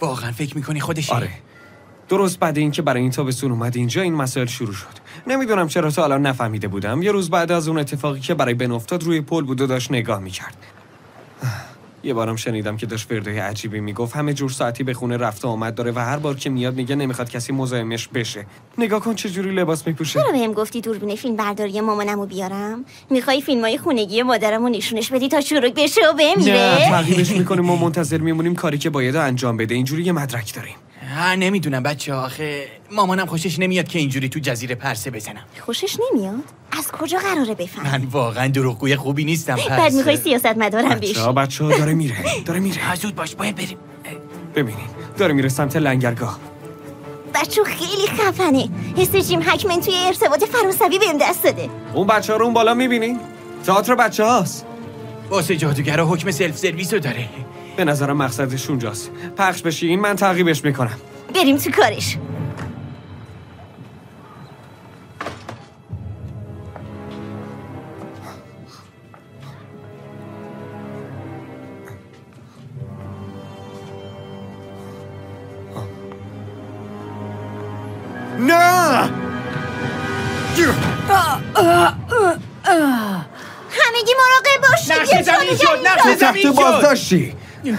واقعا فکر میکنی خودشی؟ آره. درست بعد اینکه برای این تابستون اومد اینجا این مسائل شروع شد. نمیدونم چرا تا الان نفهمیده بودم. یه روز بعد از اون اتفاقی که برای بن افتاد روی پل بود و داشت نگاه میکرد. یه بارم شنیدم که داشت فردای عجیبی میگفت همه جور ساعتی به خونه رفت و آمد داره و هر بار که میاد میگه نمیخواد کسی مزاحمش بشه. نگاه کن چه جوری لباس میپوشه. چرا بهم گفتی دوربین فیلم برداری مامانمو بیارم؟ میخوای فیلمای خونگی مادرمو نشونش بدی تا شروع بشه و بمیره؟ نه تعقیبش میکنیم و منتظر میمونیم کاری که باید انجام بده. اینجوری یه مدرک داریم. نمیدونم بچه آخه مامانم خوشش نمیاد که اینجوری تو جزیره پرسه بزنم. خوشش نمیاد؟ از کجا قراره بفهم؟ من واقعا دروغگوی خوبی نیستم. بعد میخوای سیاستمدارم بشی. بچه‌ها داره میره. زود باش باید بریم. ببینین داره میره سمت لنگرگاه. بچه خیلی خفنه. حس جیم هکمن توی ارتباط فرانسوی بهم دست داده. اون بچه‌ها رو اون بالا میبینین؟ تئاتر بچه‌هاست. واسه جادوگرا حکم سلف سرویسو داره. به نظرم مقصدش اونجاست. پخش بشین من تعقیبش میکنم. بریم تو کارش. نه! همگی مراقب باشید. نقش زمین شد. نقش زمین شد. بازداشتی.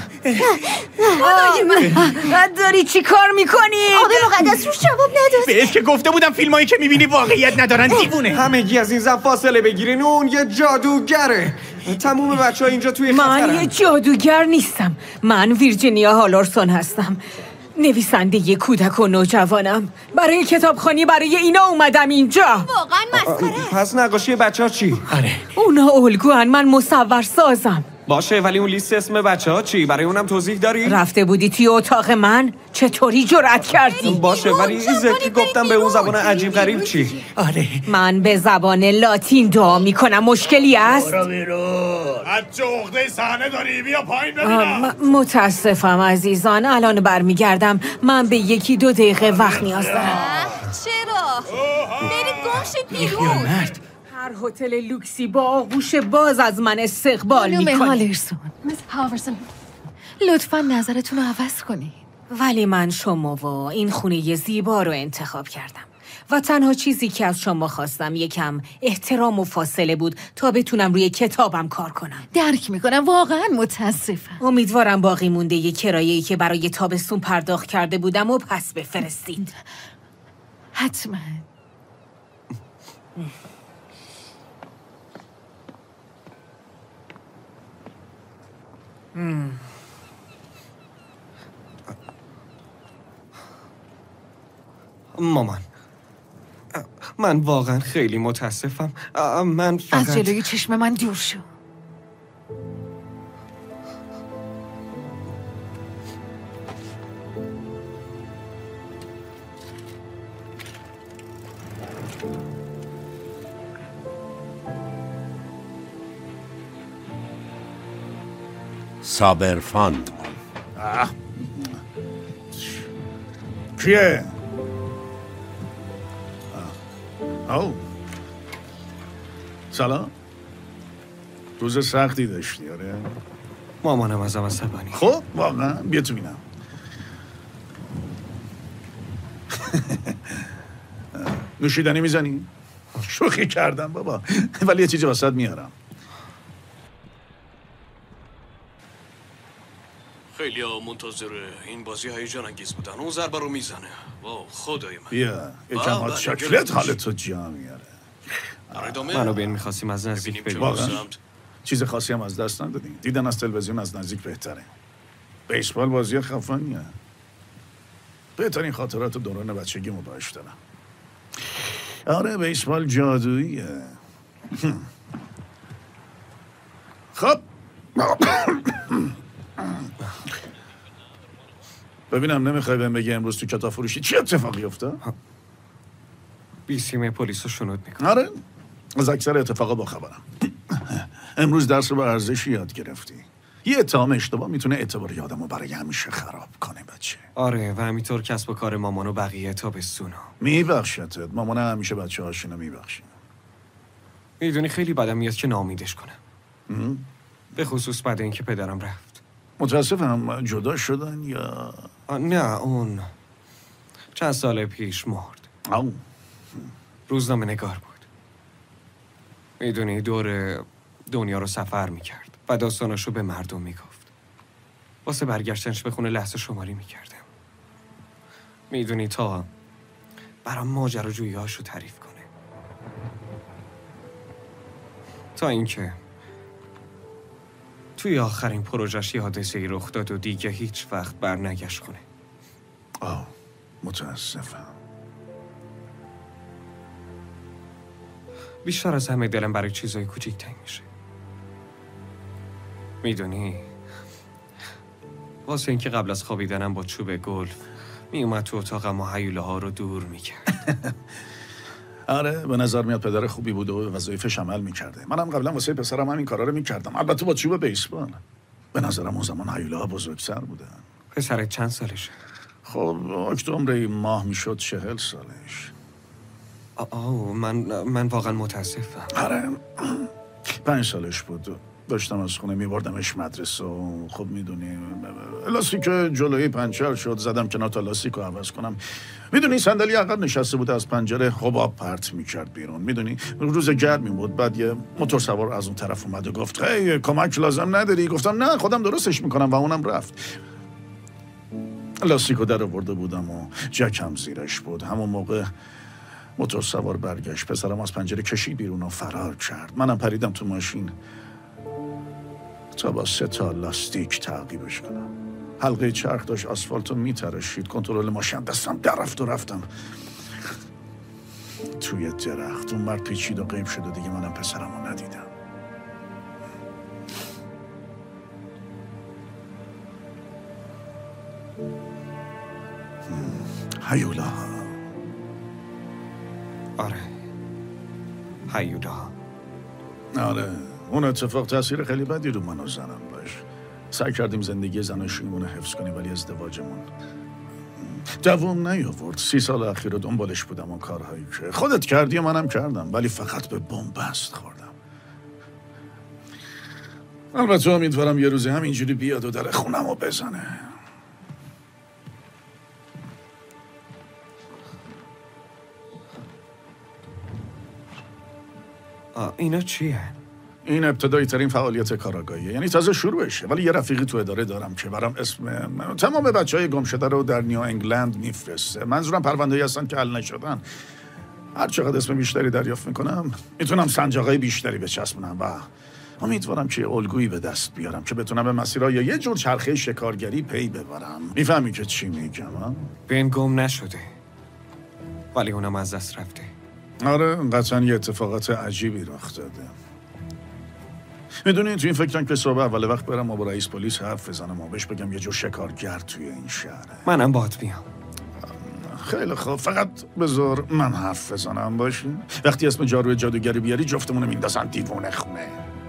من داری چی کار میکنی؟ آب مقدس روش جواب نداد. بهت که گفته بودم فیلمایی که میبینی واقعیت ندارن دیوونه. همگی از این زن فاصله بگیرین. اون یه جادوگره. تموم بچه‌ها اینجا توی خطرن. من یه جادوگر نیستم. من ویرجینیا هالورسون هستم، نویسنده کودک و نوجوانم. برای کتابخوانی برای اینا اومدم اینجا. واقعا مسخره. پس نقاشی بچه‌ها چی؟ آره اونا الگوان، من مصور سازم. باشه ولی اون لیست اسم بچه‌ها چی؟ برای اونم توضیح داری؟ رفته بودی توی اتاق من؟ چطوری جرأت کردی؟ باشه ولی ذکر گفتم به اون زبان عجیب غریب چی؟ آره من به زبان لاتین دعا میکنم. مشکلی است؟ از چه عقده صحنه داری؟ بیا پایین ببینم. متاسفم عزیزان، الان برمیگردم. من به 1-2 دقیقه وقت نیاز دارم. چرا؟ برید گم شید بیرون. مرد هر هتل لوکسی با آغوش باز از من استقبال میکنه. هالرسون مس هاورسون لطفا نظرتون رو عوض کنید. ولی من شما و این خونه زیبا رو انتخاب کردم و تنها چیزی که از شما خواستم یکم احترام و فاصله بود تا بتونم روی کتابم کار کنم. درک میکنم، واقعا متاسفم. امیدوارم باقی مونده یه کرایه‌ای که برای تابستون پرداخت کرده بودم و پس بفرستید. حتما. مامان من واقعا خیلی متاسفم. من فقط از جلوی چشم من دور شو. صابرفان کیه؟ او سلام. روز سختی داشتی آره؟ مامانم ازم عصبانی. خب واقعا بیا تو بینم. نوشیدنی میزنی؟ شوخی کردم بابا، ولی یه چیزی واسط میارم. خیلی ها منتظره. این بازی هیجان انگیز بودن. اون ضربه رو میزنه. واو خدای من. بیا یکم هات شکلت حالتو جا میاره. منو بین میخواستیم از نزدیک ببینیم. واقعا چیز خاصی هم از دست ندادیم. دیدن از تلویزیون از نزدیک بهتره. بیسبال بازی خفنیه. بهترین خاطرات دوران بچگیمو باهاش دارم. آره بیسبال جادوییه. خب ببینم نمیخوای بهم بگی امروز تو کتاب فروشی چی اتفاقی افتاد؟ بیسیم پلیسو شنود میکنه. آره از اکثر اتفاقا باخبرم. امروز درس رو به ارزشی یاد گرفتی. یه اتهام اشتباه میتونه اعتبار آدمو برای همیشه خراب کنه بچه. آره و همینطور کسب و کار مامان و بقیه تابستونا. میبخشتت. مامان همیشه بچه هاشونو میبخشه. میدونی خیلی بدم میاد که ناامیدش کنم. به خصوص بعد اینکه پدرم رفت. متاسفم. جدا شدن یا نه اون چند سال پیش مرد. روزنامه نگار بود. میدونی دور دنیا رو سفر میکرد و داستاناشو به مردم میگفت. واسه برگشتنش به خونه لحظه شماری میکردم. میدونی تا برام ماجراجویی‌هاشو تعریف کنه. تا اینکه توی آخرین پروژه‌ش یه حادثه‌ای رخ داد و دیگه هیچ وقت برنگشت خونه. متاسفم. بیشتر از همه دلم برای چیزای کوچیک تنگ میشه. میدونی واسه اینکه قبل از خوابیدنم با چوب گلف میومد تو اتاقم و هیولاها رو دور میکرد. آره به نظر میاد پدر خوبی بود و وظایفش عمل میکرده. منم قبلا واسه پسرم همین کارا رو میکردم، البته با چوب بیسبال. به نظرم اون زمان هیولاها بزرگتر بودن. پسرت چند سالشه؟ خب اکتبر این ماه میشد 40 سالش. من واقعا متاسفم. آره 5 سالش بود. داشتم از خونه میبردمش مدرسه و خب میدونی لاستیک جلویی پنچر شد، زدم کنار تا لاستیک رو عوض کنم. میدونی صندلی عقب نشسته بود، از پنجره حباب پرت میکرد بیرون. میدونی روز گرمی بود. بعد یه موتور سوار از اون طرف اومد و گفت هی کمک لازم نداری؟ گفتم نه خودم درستش میکنم و اونم رفت. لاستیکو در آورده بودم و جکم زیرش بود. همون موقع موتور سوار برگشت، پسرم از پنجره کشید بیرون و فرار کرد. منم پریدم تو ماشین تا با 3 تا لاستیک تعقیبش کنم. حلقه چرخ داشت آسفالتو میتراشید. کنترل ماشین دستم در رفت و رفتم توی درخت. اون مرد پیچید و غیب شد و دیگه منم پسرمو ندیدم. هیولاها. آره هیولاها. آره اون اتفاق تاثیر خیلی بدی رو من و زنم داشت. سعی کردیم زندگی زناشویمون رو حفظ کنیم ولی ازدواجمون دوام نیاورد. 30 سال اخیر رو دنبالش بودم و کارهایی که خودت کردی و منم کردم ولی فقط به بن‌بست خوردم. البته امیدوارم یه روزی همینجوری بیاد و در خونم رو بزنه. اینا چیه؟ این ابتدایی ترین فعالیت کاراگاهیه، یعنی تازه شروعشه. ولی یه رفیقی تو اداره دارم که برام اسم تمام بچهای گم شده رو در نیو انگلند میفرسته. منظورم پرونده‌ای هستن که حل نشدن. هر چقدر اسم بیشتری دریافت میکنم میتونم سنجاقای بیشتری بچسبونم و امیدوارم که الگویی به دست بیارم که بتونم به مسیرها یا یه جور چرخه شکارگری پی ببرم. میفهمی که چی میگم؟ بین گم نشده ولی اونم از دست رفته. آره قطعا یه اتفاقات عجیبی رخ داده. میدونی تو این فکرم که صبح اول وقت برم و با رئیس پلیس حرف بزنم و بهش بگم یه جور شکارگر توی این شهره. منم باهات میام. خیلی خوب، فقط بذار من حرف بزنم باشی. وقتی اسم جاروی جادوگری بیاری جفتمونو میندازن دیوونه خونه.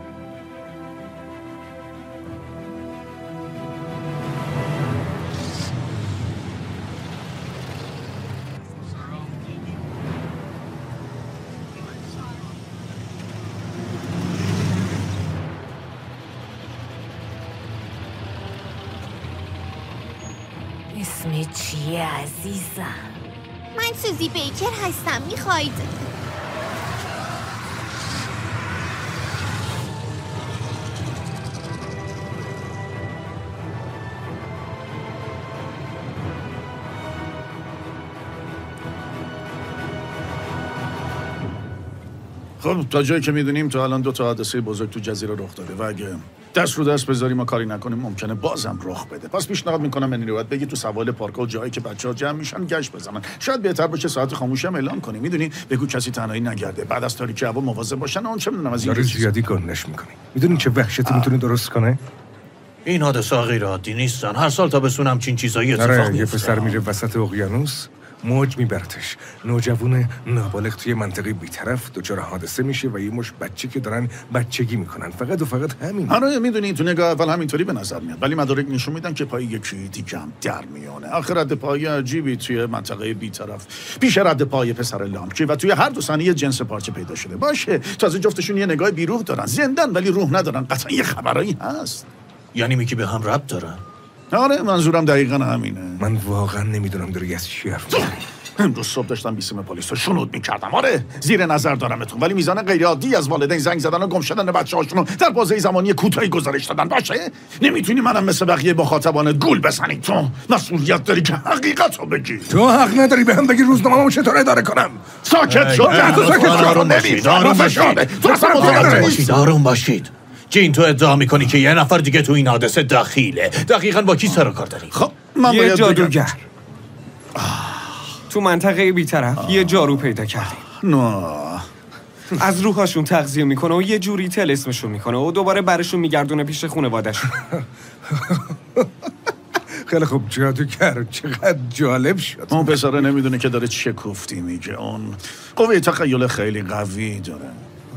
اسم چیه عزیزم؟ من سوزی بیکر هستم. میخواید؟ خب تا جایی که میدونیم تا الان 2 تا حادثه بزرگ تو جزیره رخ داده و اگه دست رو دست بذاریم و کاری نکنیم ممکنه بازم رخ بده. پس پیشنهاد میکنم من رو بگی تو سوال پارک و جایی که بچه‌ها جمع میشن گشت بزنن. شاید بهتر باشه ساعت خاموشی هم اعلام کنیم. میدونی بگو کسی تنهایی نگرده. بعد از تاریکی هوا مواظب باشن. اون چه میدونم از این زیادی گندش میکنی. میدونی چه وحشتی میتونه درست کنه؟ این حادثه غیر عادی نیستن. هر سال تابستون همچین چیزایی اتفاق میفته. یه پسر میره وسط اقیانوس، موج میبرتش. نوجوان نابالغ توی منطقه بی‌طرف دچار حادثه میشه و یه مش بچه که دارن بچگی میکنن. فقط و فقط همین. آره میدونی تو نگاه اول همینطوری به نظر میاد ولی مدارک نشون میدن که پای یکی دیگه هم در میونه. آخر رد پای عجیبی توی منطقه بی‌طرف پیش رد پای پسر لامچی و توی هر 2 ثانیه جنس پارچه پیدا شده. باشه تازه جفتشون یه نگاه بیروح دارن، زندن ولی روح ندارن. قطعا یه خبرایی هست. یعنی میگی به هم ربط دارن؟ آره منظورم دقیقا همینه. من واقعا نمیدونم داری از چی حرف میزنی. امروز صبح داشتم بیسیم پلیس رو شنود میکردم. آره زیر نظر دارمتون، ولی میزان غیر عادی از والدین زنگ زدن و گم شدن بچه‌هاشون در بازه زمانی کوتاهی گزارش دادن باشه. نمیتونی منم مثل بقیه مخاطبانت گول بزنی. تو مسئولیت داری که حقیقت رو بگی. تو حق نداری به هم بگی روزنامه‌مو چطور اداره کنم. ساکت شو. آروم باشید. جین تو ادعا میکنی که یه نفر دیگه تو این حادثه دخیله. دقیقاً با کی سر و کار داری؟ خب من یه باید جادوگر تو منطقه بی‌طرف یه جارو پیدا کردیم. نه از روحاشون تغذیه میکنه و یه جوری طلسمشون میکنه و دوباره برشون میگردونه پیش خانواده‌شون. خیلی خوب جادوگر، چقدر جالب شد. اون پسره نمیدونه که داره چه کوفتی میگه. اون قوه تخیل خیلی قوی داره.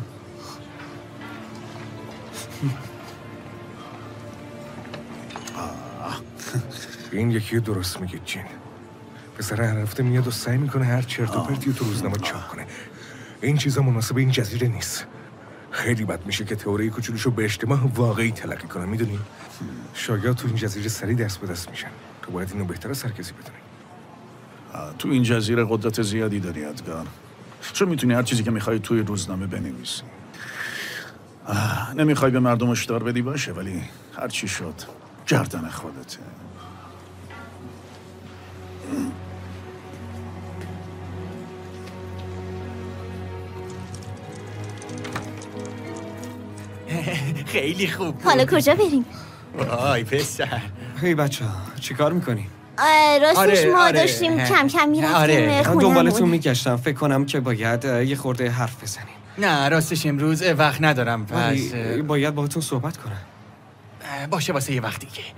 این یکی درست میگه جین. پسر هر هفته میاد و سعی میکنه هر چرت و پرتی تو روزنامه چاپ کنه. این چیزا مناسب این جزیره نیست. خیلی بد میشه که تئوری کوچولوشو به اجتماع واقعی تلقی کنه. میدونی شاگرد تو این جزیره سریع دست به دست میشن. تو باید اینو بهتر از هر کسی بدونی. تو این جزیره قدرت زیادی داری ادگار. چون میتونی هر چیزی که میخوای توی روزنامه بنویسی. نمیخوای به مردم هشدار بدی باشه، ولی هر چی شد گردن خودته. خیلی خوب. حالا کجا بریم؟ وای پسر. هی بچه‌ها چیکار میکنی؟ راستش ما داشتیم کم کم میرفتیم خونه. دنبالتون میگشتم. فکر کنم که باید یه خورده حرف بزنیم. نه راستش امروز وقت ندارم. پس باید باهاتون صحبت کنم. باشه واسه یه وقتی که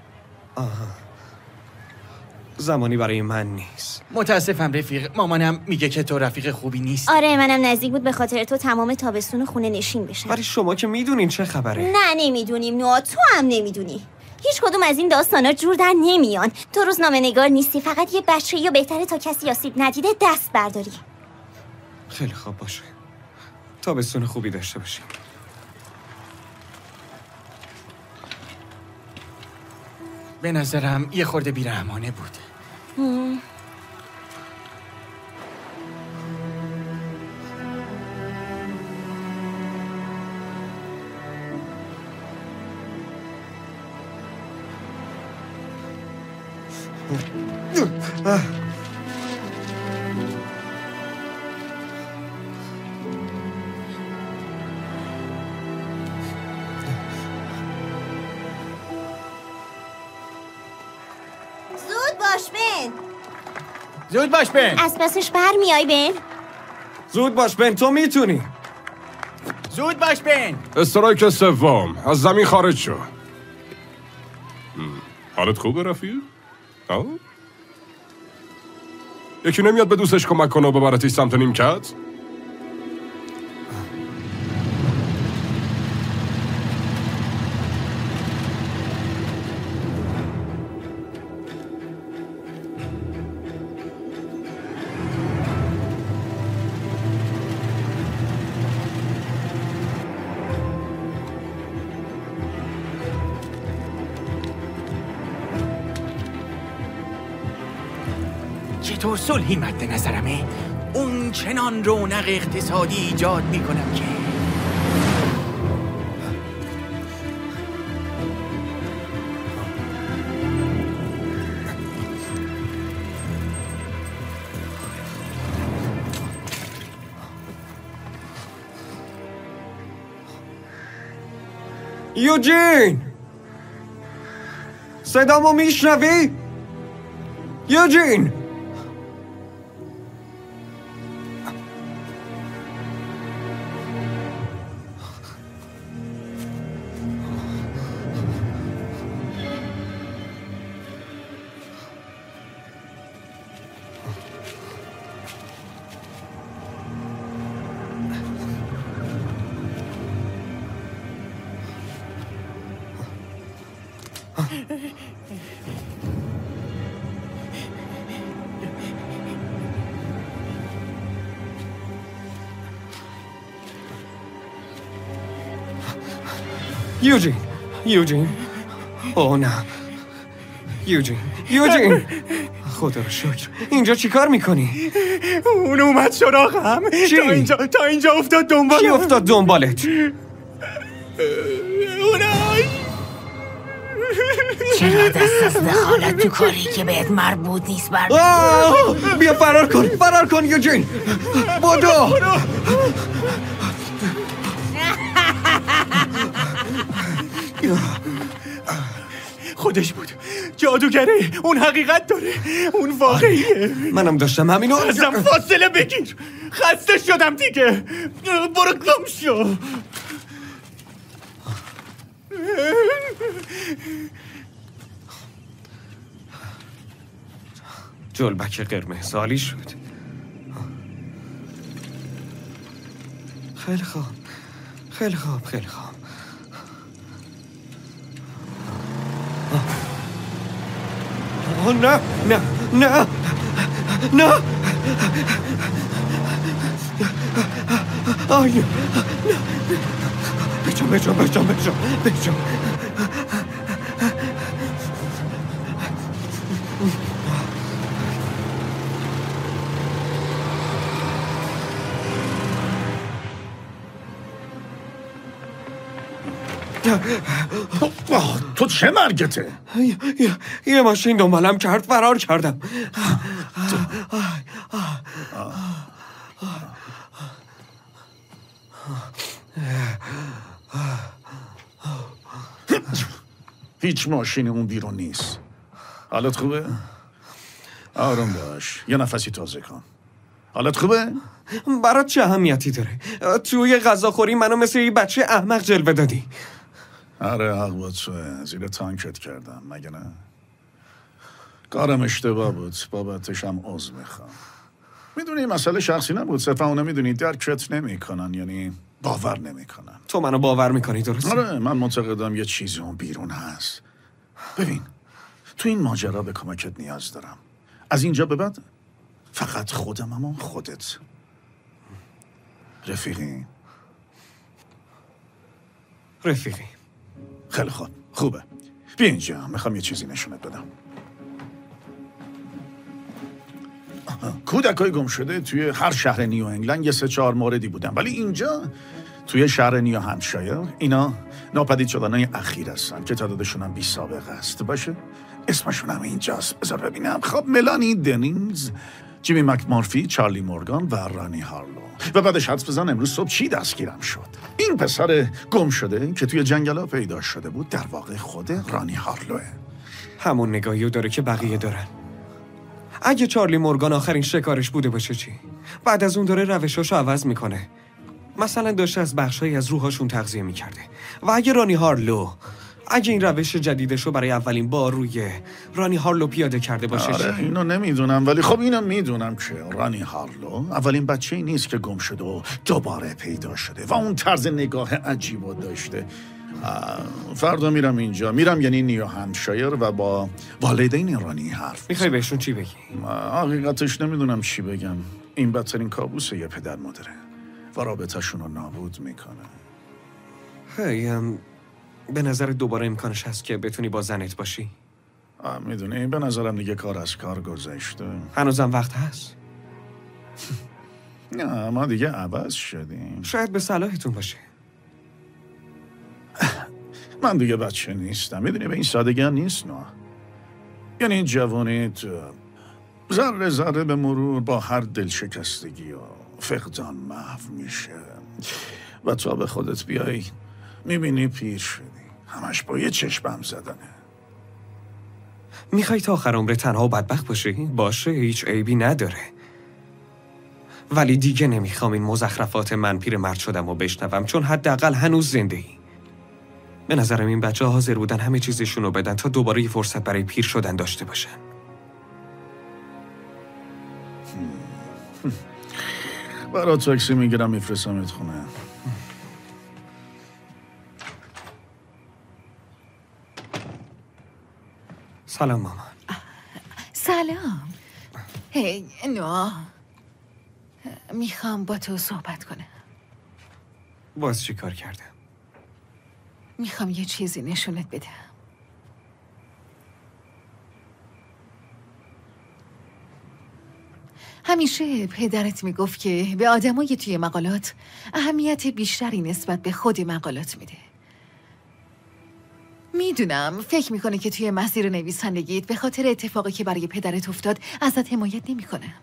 زمانی برای من نیست. متاسفم رفیق. مامانم میگه که تو رفیق خوبی نیست. آره منم نزدیک بود به خاطر تو تمام تابستون خونه نشین بشم. ولی شما که میدونین چه خبره. نه نمیدونیم. تو هم نمیدونی. هیچ کدوم از این داستانا جور در نمیان. تو روزنامه نگار نیستی، فقط یه بچه یا بهتره تا کسی آسیب ندیده دست برداری. خیلی خوب باشه. تابستون خوبی داشته باشیم. به نظرم یه خورده بیرحمانه بود. زود باش بن. از پسش بر میای بن. زود باش بن، تو میتونی. زود باش بن. استرایک سوم، از زمین خارج شو. حالت خوبه رفیق؟ یکی نمیاد به دوستش کمک کنه و ببرتش سمت نیمکت؟ چطور صلحی مد نظرمه؟ اون چنان رونق اقتصادی ایجاد میکنم که یوجین، صدامو میشنوی؟ یوجین. یوجین. اوه نه. یوجین خدا رو شکر. اینجا چیکار میکنی؟ اون اومد سراغم. تا اینجا افتاد دنبالم. کی افتاد دنبالت؟ اونای چرا دست از دخالت تو کاری که بهت مربوط نیست بیا فرار کن یوجین. بدو. خودش بود. جادوگره. اون حقیقت داره. اون واقعیه. منم داشتم همینو. ازم فاصله بگیر. خسته شدم دیگه. برو گم شو. جلبک قرمز عالی شد. خیلی خوب. نه بجام. تو چه مرگته؟ یه ماشین دنبالم کرد، فرار کردم. هیچ ماشین اون بیرون نیست. حالت خوبه؟ آروم باش. یه نفسی تازه کن. حالت خوبه؟ برات چه اهمیتی داره؟ توی غذاخوری منو مثل یه بچه احمق جلوه دادی. آره حق با توه. زیر تانکت کردم مگه نه؟ کارم اشتباه بود. بابتش هم عذر میخوام. میدونی مسئله شخصی نبود. صرفا اونا میدونی درکت نمیکنن، یعنی باور نمیکنن. تو منو باور میکنی درسته؟ آره من معتقدم یه چیزی اون بیرون هست. ببین تو این ماجرا به کمکت نیاز دارم. از اینجا به بعد فقط خودم اما خودت. رفیقی؟ خیلی خوبه. بیا اینجا، میخوام یه چیزی نشونت بدم. کودکای گم شده توی هر شهر نیو انگلند یه 3-4 موردی بودن، ولی اینجا توی شهر نیو همشایر اینا ناپدید شدنای اخیر هستن که تعدادشون هم 20 سابقه است. باشه اسمشون هم اینجاست. بذار ببینم. خب ملانی دنینگز، جیمی مکمارفی، چارلی مورگان و رانی هارلو. و بعدش حدس بزن امروز صبح چی دستگیرم شد. این پسر گم شده که توی جنگلا پیدا شده بود در واقع خود رانی هارلوه. همون نگاهیو داره که بقیه دارن. اگه چارلی مورگان آخرین شکارش بوده باشه چی؟ بعد از اون داره روشاشو عوض میکنه. مثلا داشته از بخشایی از روحاشون تغذیه میکرده. و اگه رانی هارلو این روش جدیدشو برای اولین بار روی رانی هارلو پیاده کرده باشه آره اینو نمیدونم، ولی خب اینو میدونم که رانی هارلو اولین بچه‌ای نیست که گم شده و دوباره پیدا شده و اون طرز نگاه عجیبو داشته. فردا میرم یعنی نیو همشایر و با والدین رانی حرف. میخوای بهشون چی بگی؟ حقیقتش نمیدونم چی بگم. این بدترین کابوس یه پدر مادره و رابطه‌شون رو نابود میکنه. به نظر دوباره امکانش هست که بتونی با زنت باشی؟ میدونی به نظرم دیگه کار از کار گذشته. هنوزم وقت هست؟ نه ما دیگه عوض شدیم. شاید به صلاحتون باشه. من دیگه بچه نیستم. میدونی به این سادگی هم نیست نه. یعنی این جوانیت ذره ذره به مرور با هر دلشکستگی و فقدان محو میشه و تا به خودت بیایی میبینی پیر شدی. همش با یه چشمم زدنه. میخوای تا آخر عمر تنها و بدبخت باشی؟ باشه هیچ عیبی نداره. ولی دیگه نمیخوام این مزخرفات من پیر مرد شدم و بشنوم، چون حداقل هنوز زنده ای. به نظرم این بچه ها حاضر بودن همه چیزشون رو بدن تا دوباره یه فرصت برای پیر شدن داشته باشن. برای تاکسی میگیرم میفرستمت خونه. سلام مامان. سلام. هی نوا، میخوام با تو صحبت کنم. باز چی کار کردم؟ میخوام یه چیزی نشونت بدم. همیشه پدرت میگفت که به آدمای توی مقالات اهمیت بیشتری نسبت به خود مقالات میده. میدونم فکر میکنه که توی مسیر نویسندگیت به خاطر اتفاقی که برای پدرت افتاد ازت حمایت نمیکنم.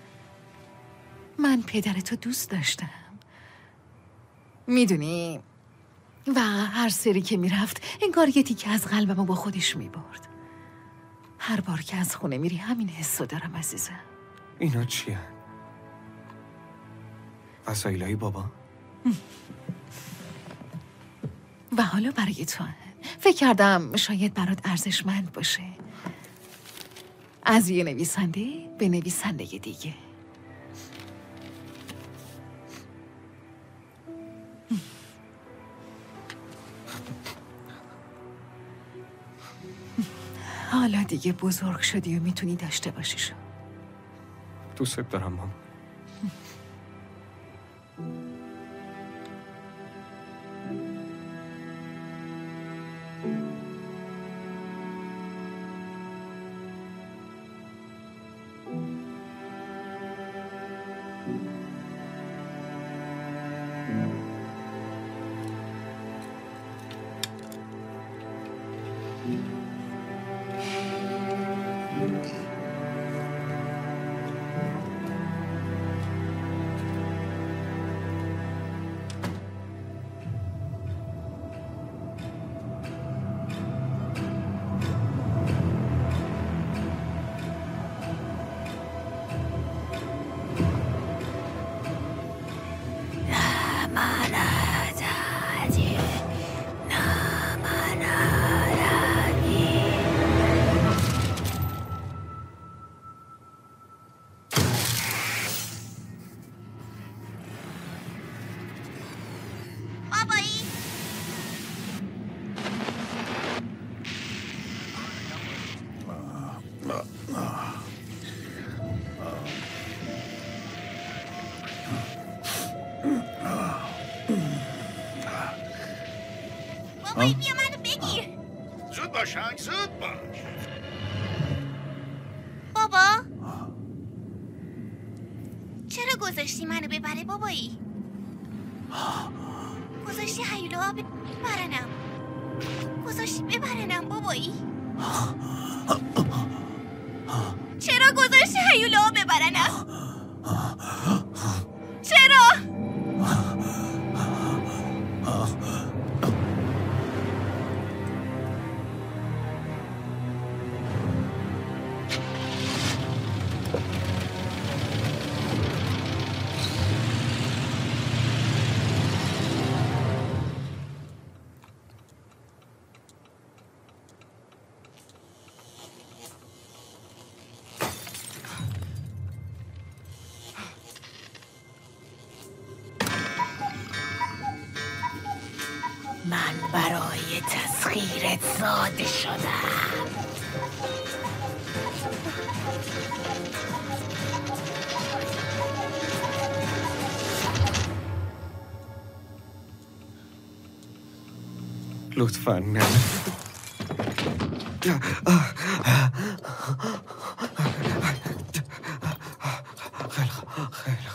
من پدرتو دوست داشتم، میدونی، و هر سری که میرفت انگار یه تیکه از قلبمو با خودش میبرد. هر بار که از خونه میری همین حسو دارم عزیزم. اینا چیه؟ وسایلای بابا؟ و حالا برای تو فکر کردم شاید برات ارزشمند باشه. از یه نویسنده به نویسنده دیگه. حالا دیگه بزرگ شدی و میتونی داشته باشیشو. دوست دارم مامان. بابایی بیا منو بگیر. زود باش هنگ، زود باش. بابا چرا گذاشتی منو ببره بابایی؟ گذاشتی هیولا ببرنم. گذاشتی ببرنم بابایی. چرا گذاشتی هیولا ببرنم؟ چرا؟ من برای تسخیرت زاده شدم. لطفاً نه. خیلی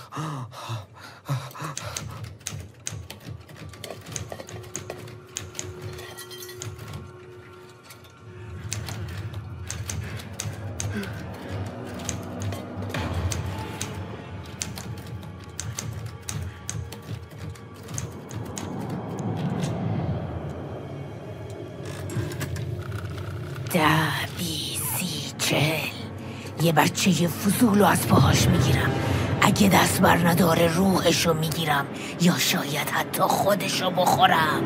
یه بچه یه فضولو از پاهاش میگیرم. اگه دست بر نداره روحشو میگیرم یا شاید حتی خودشو بخورم.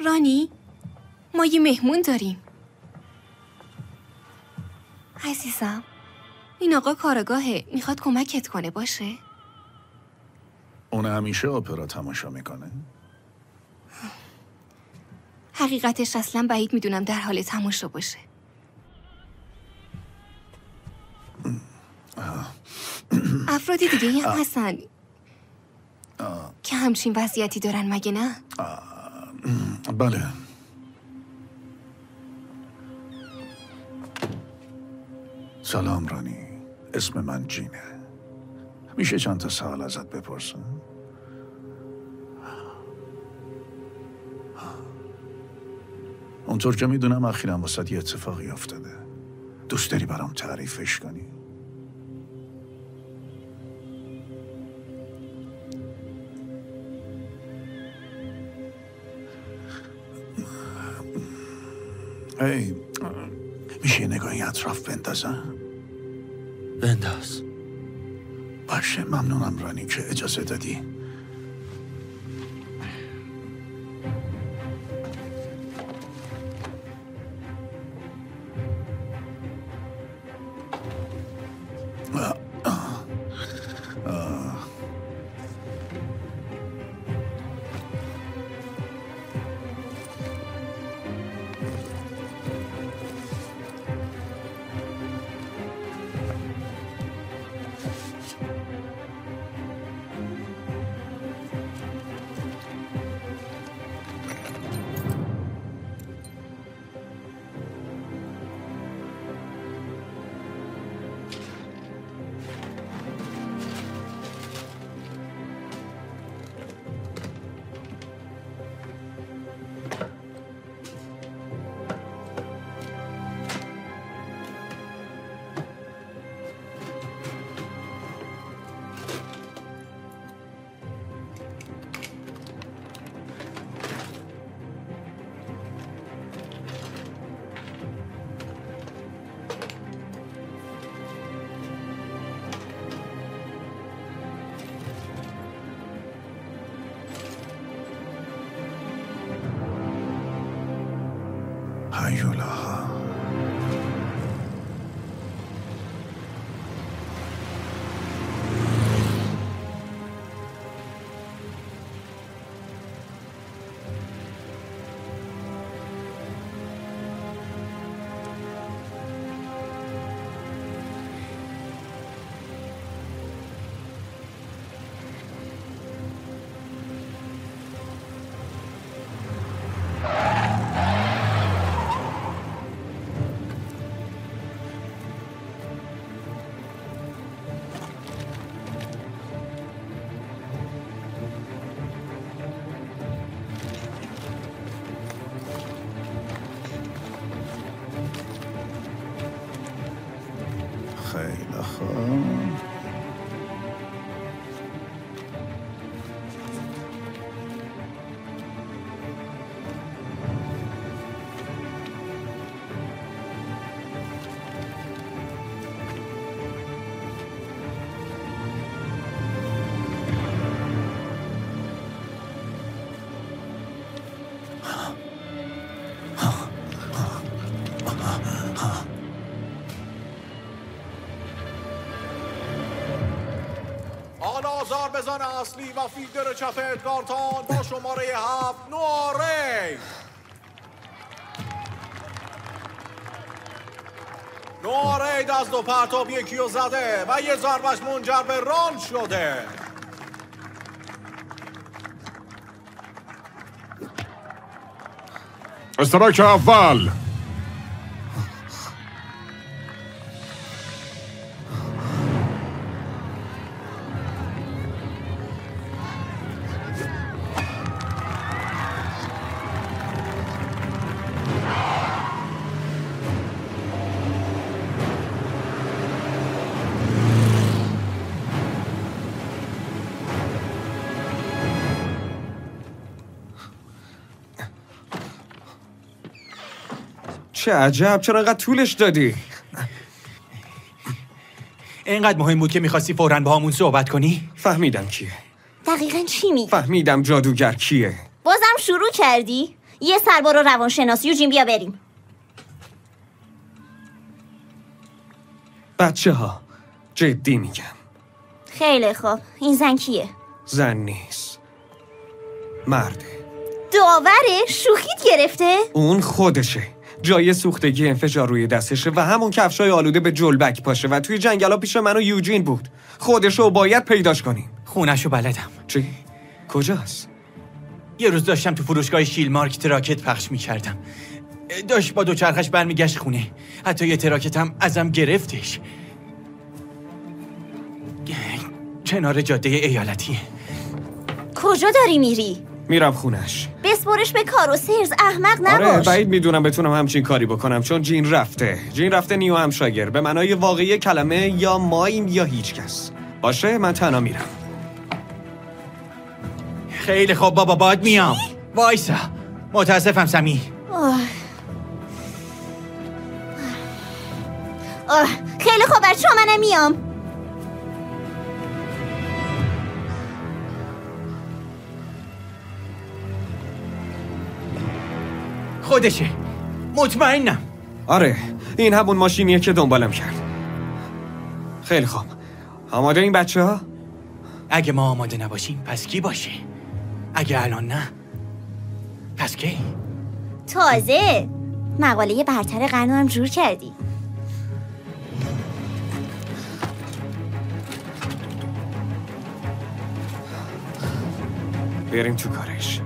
رانی ما یه مهمون داریم. عزیزم این آقا کارگاهه، میخواد کمکت کنه باشه؟ اون همیشه اپرا تماشا میکنه؟ حقیقتش اصلا بعید میدونم در حال تماشا باشه. افرادی دیگه هم هستن که همچین وضعیتی دارن مگه نه؟ بله. سلام رانی، اسم من جینه. میشه چند تا سوال ازت بپرسم؟ اونطور که میدونم اخیراً واسه یه اتفاقی افتاده. دوست داری برام تعریفش کنی؟ ای میشه یه نگاهی اطراف بندازم؟ بنداز. باشه، ممنونم رانی که اجازه دادی. هیولاها. خیلی خوب. ضربه‌زن اصلی و فیلدر چپ ادگارتون با شماره 7 نواری. نواری دست و پرتاب یکی رو زده و یه ضربش منجر به ران شده. اشتراک اول. چه عجب، چرا انقدر طولش دادی؟ اینقدر مهم بود که میخواستی فوراً با همون صحبت کنی؟ فهمیدم کیه. دقیقاً چی میگی؟ فهمیدم جادوگر کیه. بازم شروع کردی؟ یه سر برو روانشناس. یوجین بیا بریم. بچه ها جدی میگم. خیلی خوب. این زن کیه؟ زن نیست، مرده. داوره؟ شوخیت گرفته؟ اون خودشه. جای سوختگی انفجار روی دستشه و همون کفشای آلوده به جلبک پاشه و توی جنگلا پیش من و یوجین بود. خودشو باید پیداش کنیم. خونشو بلدم. چی؟ کجاست؟ یه روز داشتم تو فروشگاه شیل مارکت راکت پخش میکردم. داشت با دوچرخش برمیگشت خونه. حتی یه تراکت هم ازم گرفتش. کنار جاده ایالتیه. کجا داری میری؟ میرم خونش. بسپرش به کار و سرز. احمق نباش. آره بعید میدونم بتونم همچین کاری بکنم چون جین رفته نیو همشاگر. به معنای واقعی کلمه یا ماییم یا هیچ کس. باشه من تنها میرم. خیلی خوب بابا باید میام. وایسا. متاسفم سمی. خیلی خوب بچه ها منم میام. خودشه. مطمئنم. آره این همون ماشینیه که دنبالم کرد. خیلی خوب. آماده این بچه ها؟ اگه ما آماده نباشیم پس کی باشه؟ اگه الان نه پس کی؟ تازه مقاله برتر قرن هم جور کردی. بریم تو کارش.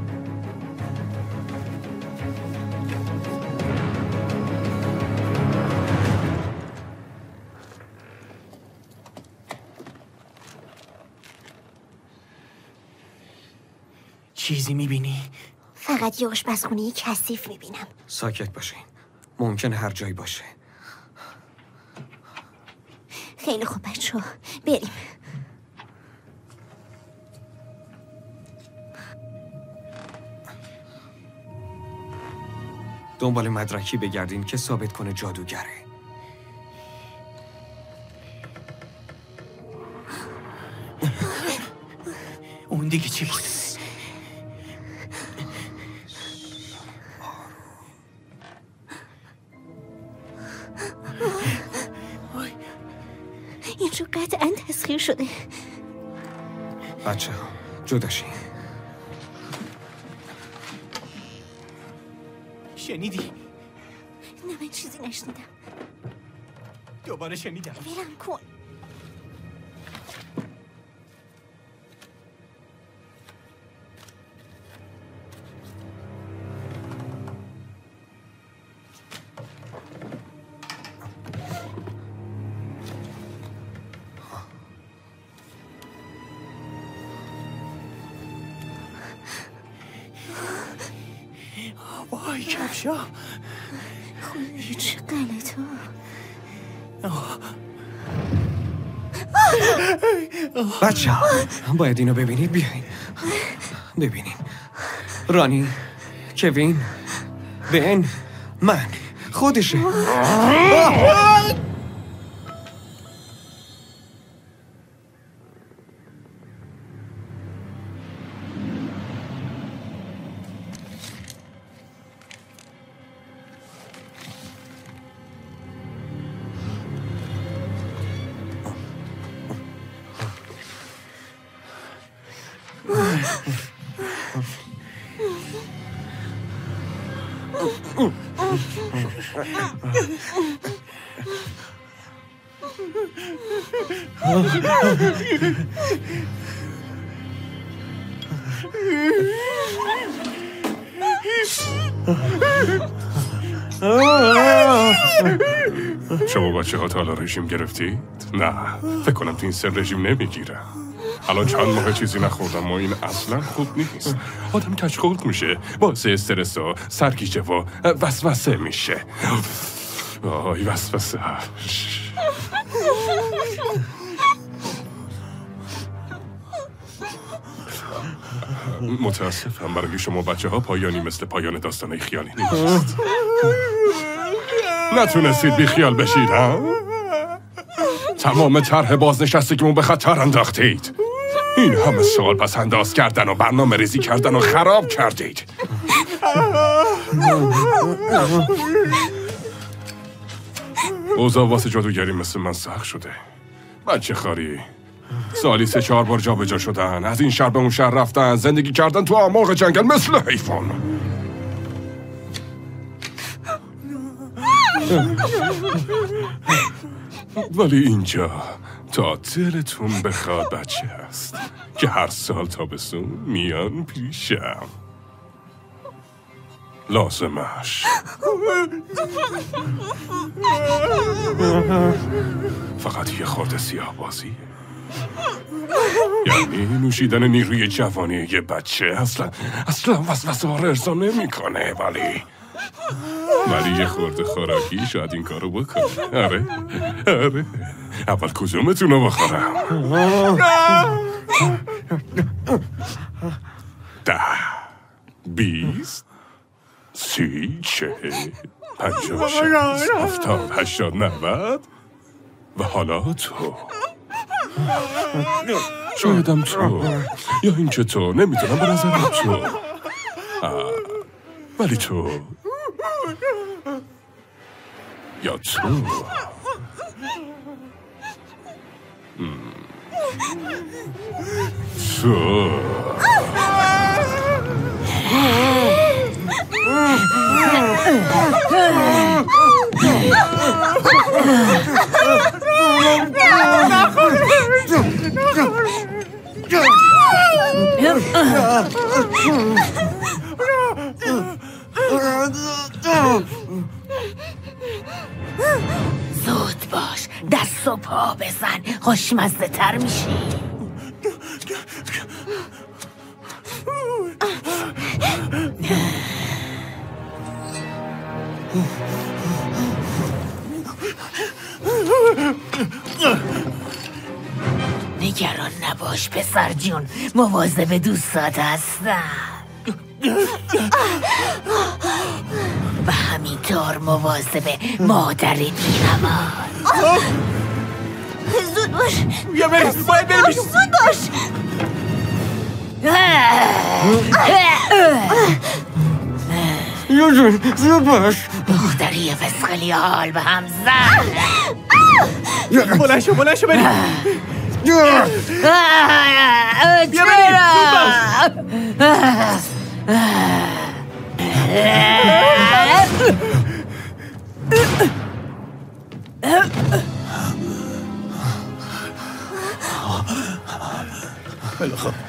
چیزی میبینی؟ فقط یه آشپزخونه کثیف میبینم. ساکت باشین. ممکن هر جایی باشه. خیلی خوب بچه ها بریم. دنبال مدرکی بگردین که ثابت کنه جادوگره. اون دیگه چی بود؟ اینجا قطعا تسخیر شده. بچه ها جداشین. شنیدی؟ نه من چیزی نشنیدم. دوباره شنیدم. ولم کن. وای کفشا. خونه چه غلطا. بچه ها باید اینو ببینید. بیاین ببینین. رانی، کوین، بن، من. خودشه. شما بچه ها تا حالا رژیم گرفتید؟ نه فکر کنم تو این سن رژیم نمیگیرم. الان چند ماه چیزی نخوردم و این اصلا خوب نیست. آدم کچخلق میشه، باعث استرس و سرگیجه و وسوسه میشه. آی وسوسه. متاسفم برای شما بچه ها پایانی مثل پایان داستانه خیالی نیست. نتونستید بی خیال بشید ها؟ تمام طرح بازنشستگیمون به خطر انداختید. این همه سوال پس انداز کردن و برنامه ریزی کردن و خراب کردید. اوضاع واسه جادوگری مثل من سخت شده. بچه خاری سالی 3-4 بار جا به جا شدن، از این شهر به اون شهر رفتن، زندگی کردن تو اعماق جنگل مثل حیوان. ولی اینجا تا دلتون بخواد بچه هست که هر سال تابستون میان پیشم. لازمش فقط یه خورده سیاه بازیه. یعنی نوشیدن نیروی جوانی یه بچه اصلا وسوسه ها رو ارضا نمیکنه، ولی یه خورده خوراکی شاید این کارو بکنه. آره اول کدومتون رو بخورم؟ 10 20 30 40 50 60 70 80 90 و حالا تو. شایدم تو یا این که تو، نمیدونم، به نظرم تو. ولی تو یا تو. تو زود باش، دست و پا بزن، خوشمزه تر میشی. نگران نباش پسر جون، مواظب دوستات هستم و همینطور مواظب مادر بی‌نوار. زود باش، باید بریم. زود باش. یوجون زود باش. دختری فسخلی حال به هم زن. بلند شو بریم. خیلی خوب.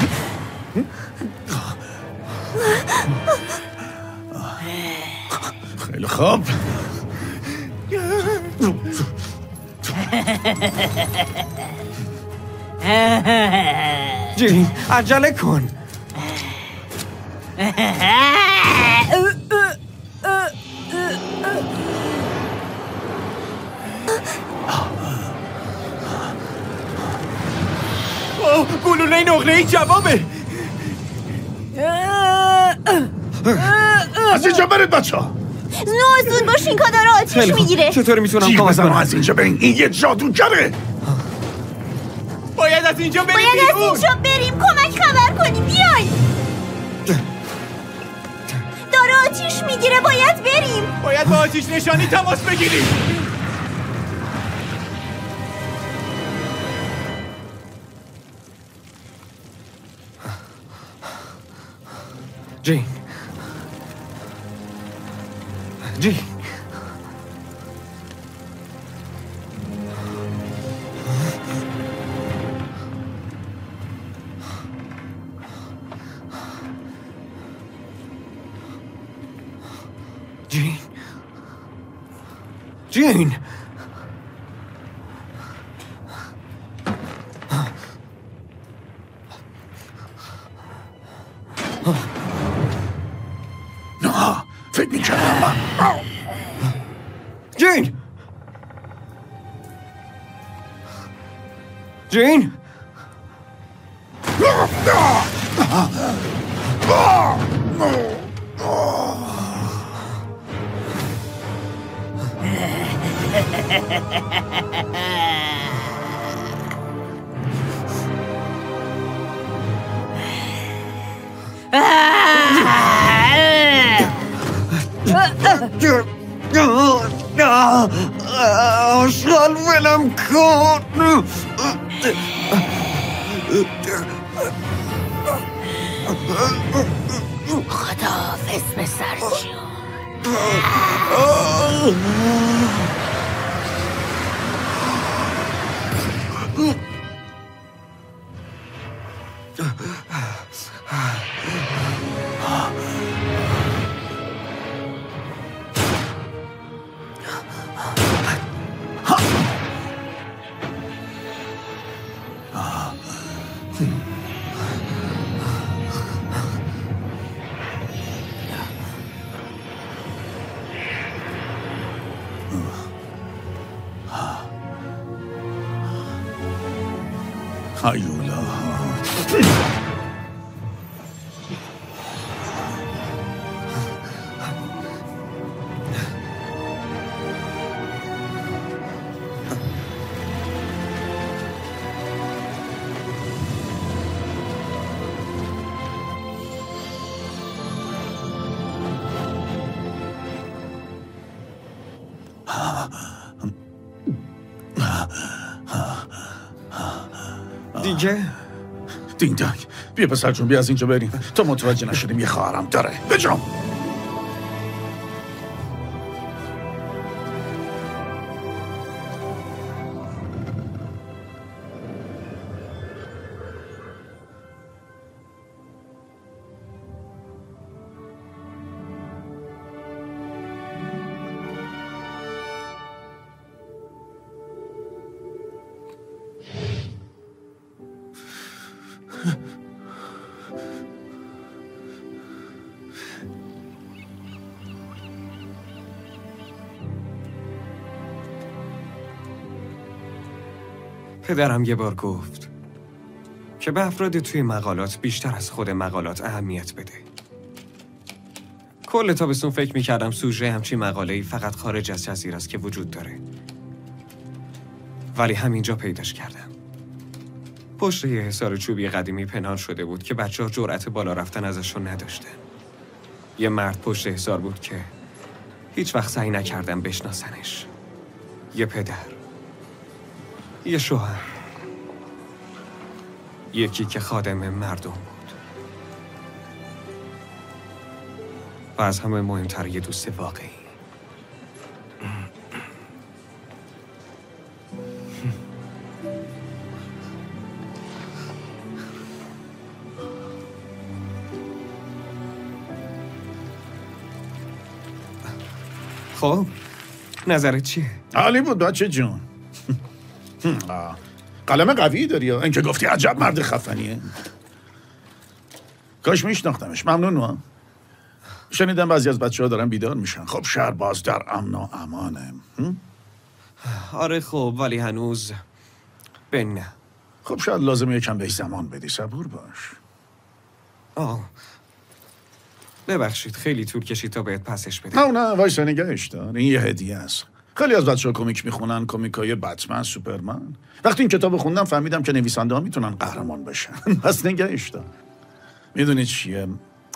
خیلی خوب. جین عجله کن. گلوله نقله‌ای جوابه. از اینجا برید بچه ها. زود باش، این داره آتیش میگیره. چطوری میتونم کمک کنم؟ از اینجا برین، این یه جادوگره. باید از اینجا بریم. کمک خبر کنیم. بیای. داره آتیش میگیره، باید بریم. باید با آتیش نشانی تماس بگیریم. جین جین جین جین نه فکر میکردم جین جین آشغال ولم کن. خداحافظ پسر جون. هیولا دیگه؟ دین دنگ بیا پسر جون بیا از اینجا بریم تا متوجه نشدیم یه خواهرم داره بجام. پدرم یه بار گفت که به افراد توی مقالات بیشتر از خود مقالات اهمیت بده. کل تابستون فکر میکردم سوژه همچین مقاله‌ای فقط خارج از جزیره است که وجود داره. ولی همینجا پیداش کردم. پشت یه حصار چوبی قدیمی پنهان شده بود که بچه‌ها جرأت بالا رفتن ازشون نداشتن. یه مرد پشت حصار بود که هیچ وقت سعی نکردم بشناسنش. یه پدر، یه شوهر، یکی که خادم مردم بود و از همه مهمتر یه دوست واقعی. خب نظرت چیه؟ عالی بود بچه جون. قلم قوی داری یا اینکه گفتی عجب مرد خفنیه. کاش میشناختمش. ممنون. شنیدم بعضی از بچه‌ها دارن بیدار میشن. خب شهر باز در امن و امانه. آره خب ولی هنوز نه. خب شاید لازمه یکم بهش زمان بدی. صبور باش. ببخشید خیلی طول کشید تا بهت پسش بدم. نه وایسا نگهش دار. این یه هدیه است. خیلی از بچه‌ها کمیک میخونن، کمیکای بتمن، سوپرمن. وقتی این کتابو خوندم فهمیدم که نویسنده‌ها میتونن قهرمان بشن. پس نگهش دار. میدونی چیه؟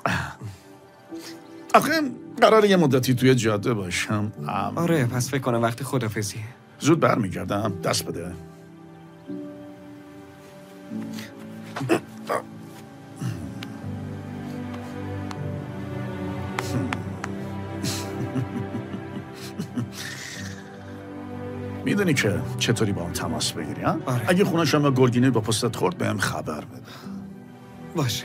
آخه قراره یه مدتی توی جاده باشم. آره پس فکر کنم وقت خدافظیه. زود برمیگردم. دست بده. میدونی که چطوری با هم تماس بگیری ها؟ آره. اگه خونه شما گرگینه با پستت خورد بهم خبر بده. باشه.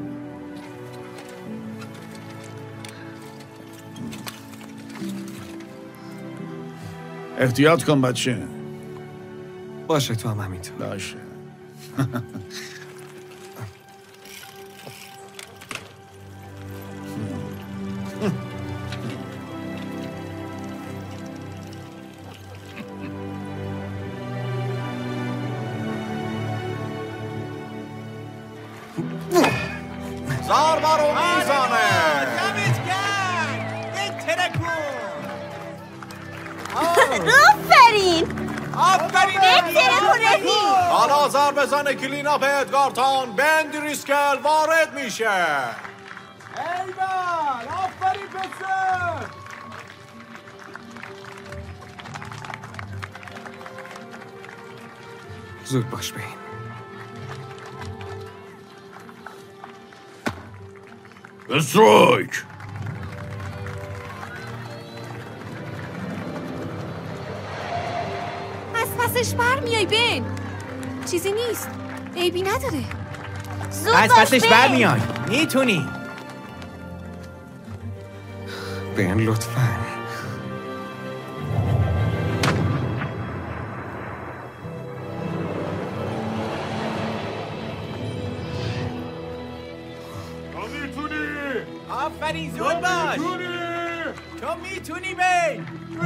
احتیاط کن بچه. باشه تو هم همینطور. باشه. ضربه رو میزنه. دمت گرم. یک ترکون. آفرین بهتره رفیق. حالا ضربه زن کلیناپ ادگارتون بند ریسکل وارد میشه. ایول آفرین پسر. زود باش بین. استرایک. از پسش برمیای بین. چیزی نیست، عیبی نداره. از پسش برمیای، میتونی. بین لطفاً. آفرین، زود باش. تو میتونی بین.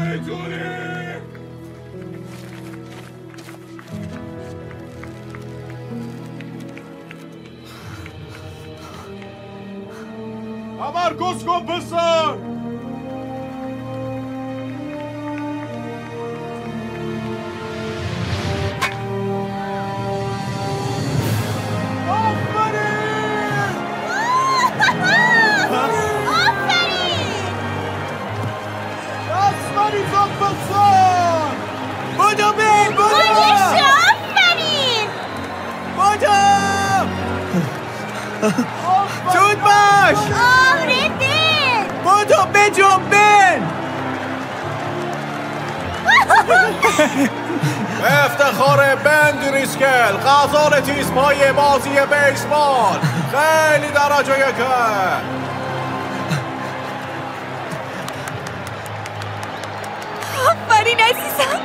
تمرکز کن پسر. بودو بین، بودو. زود باش. بودو بجنبن. افتخار بن دریسکل، غزال تیزپای بازی بیسبال. خیلی درجه یکه. آفرین عزیزم.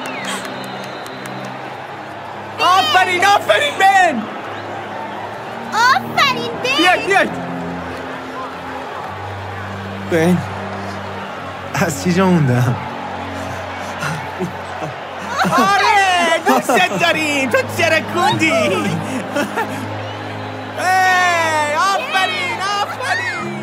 آفرین، آفرین بن. آفرین بن. بیاید. بین از چی جا موندم؟ آره دوست داریم، تو ترکوندی. آفرین، آفرین.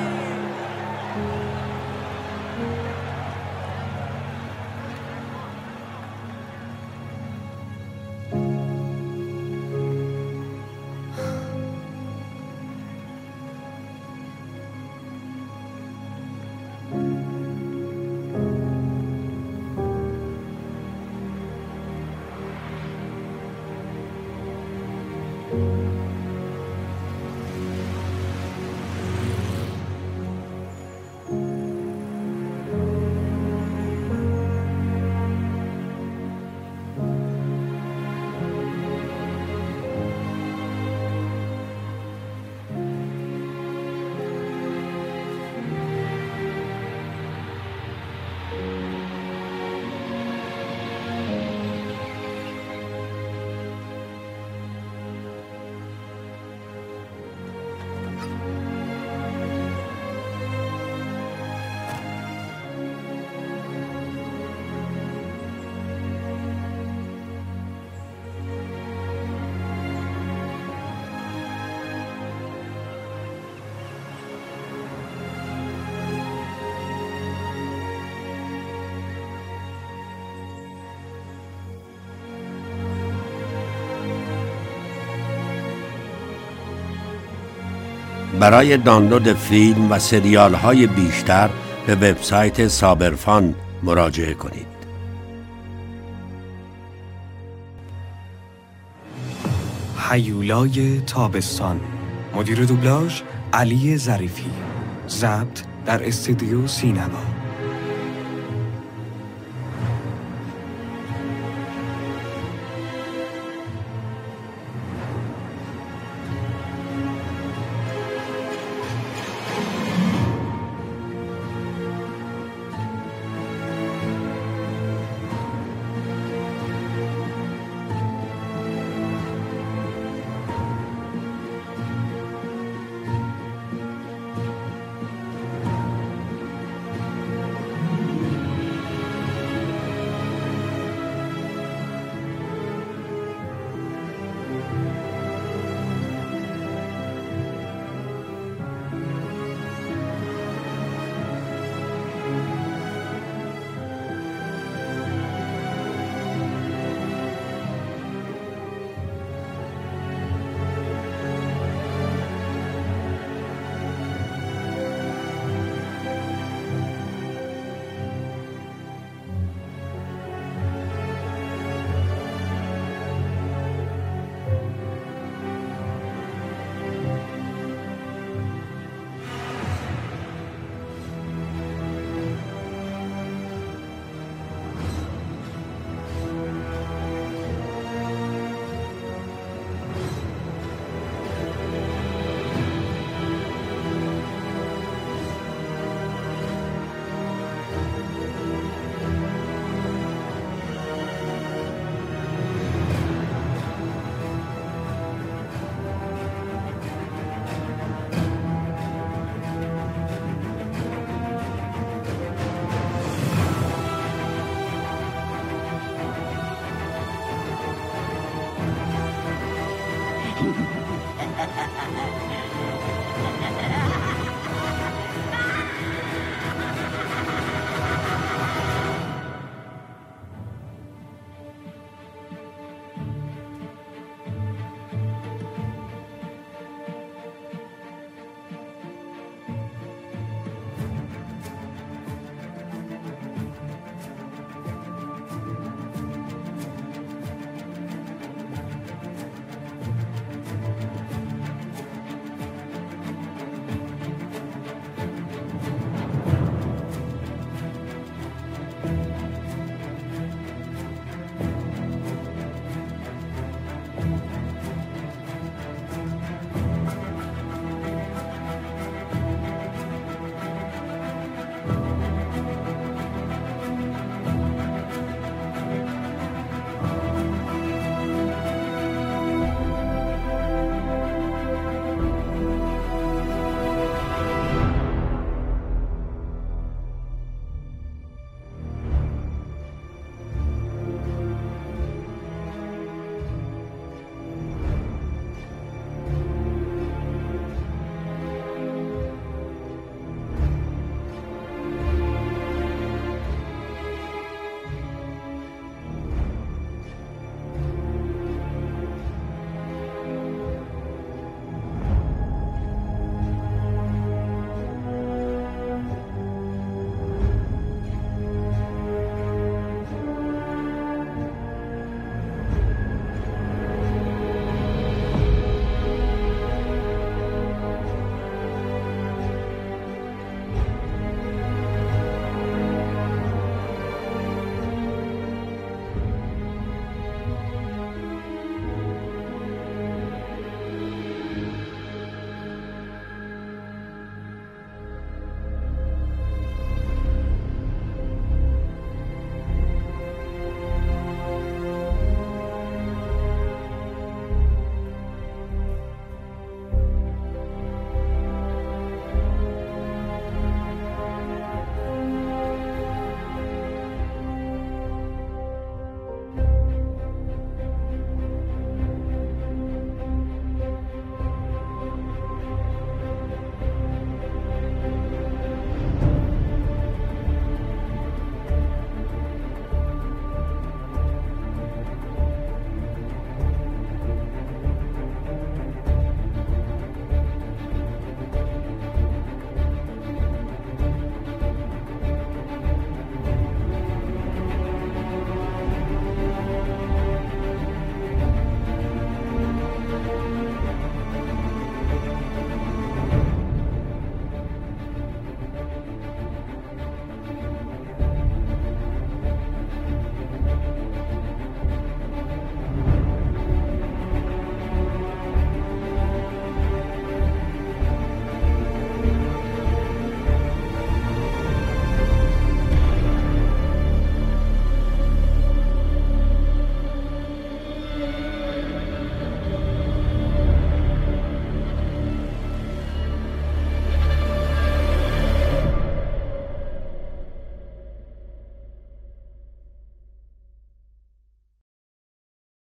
برای دانلود فیلم و سریال های بیشتر به وبسایت سابرفان مراجعه کنید. هیولای تابستان. مدیر دوبلاژ علی ظریفی. ضبط در استودیو سینما.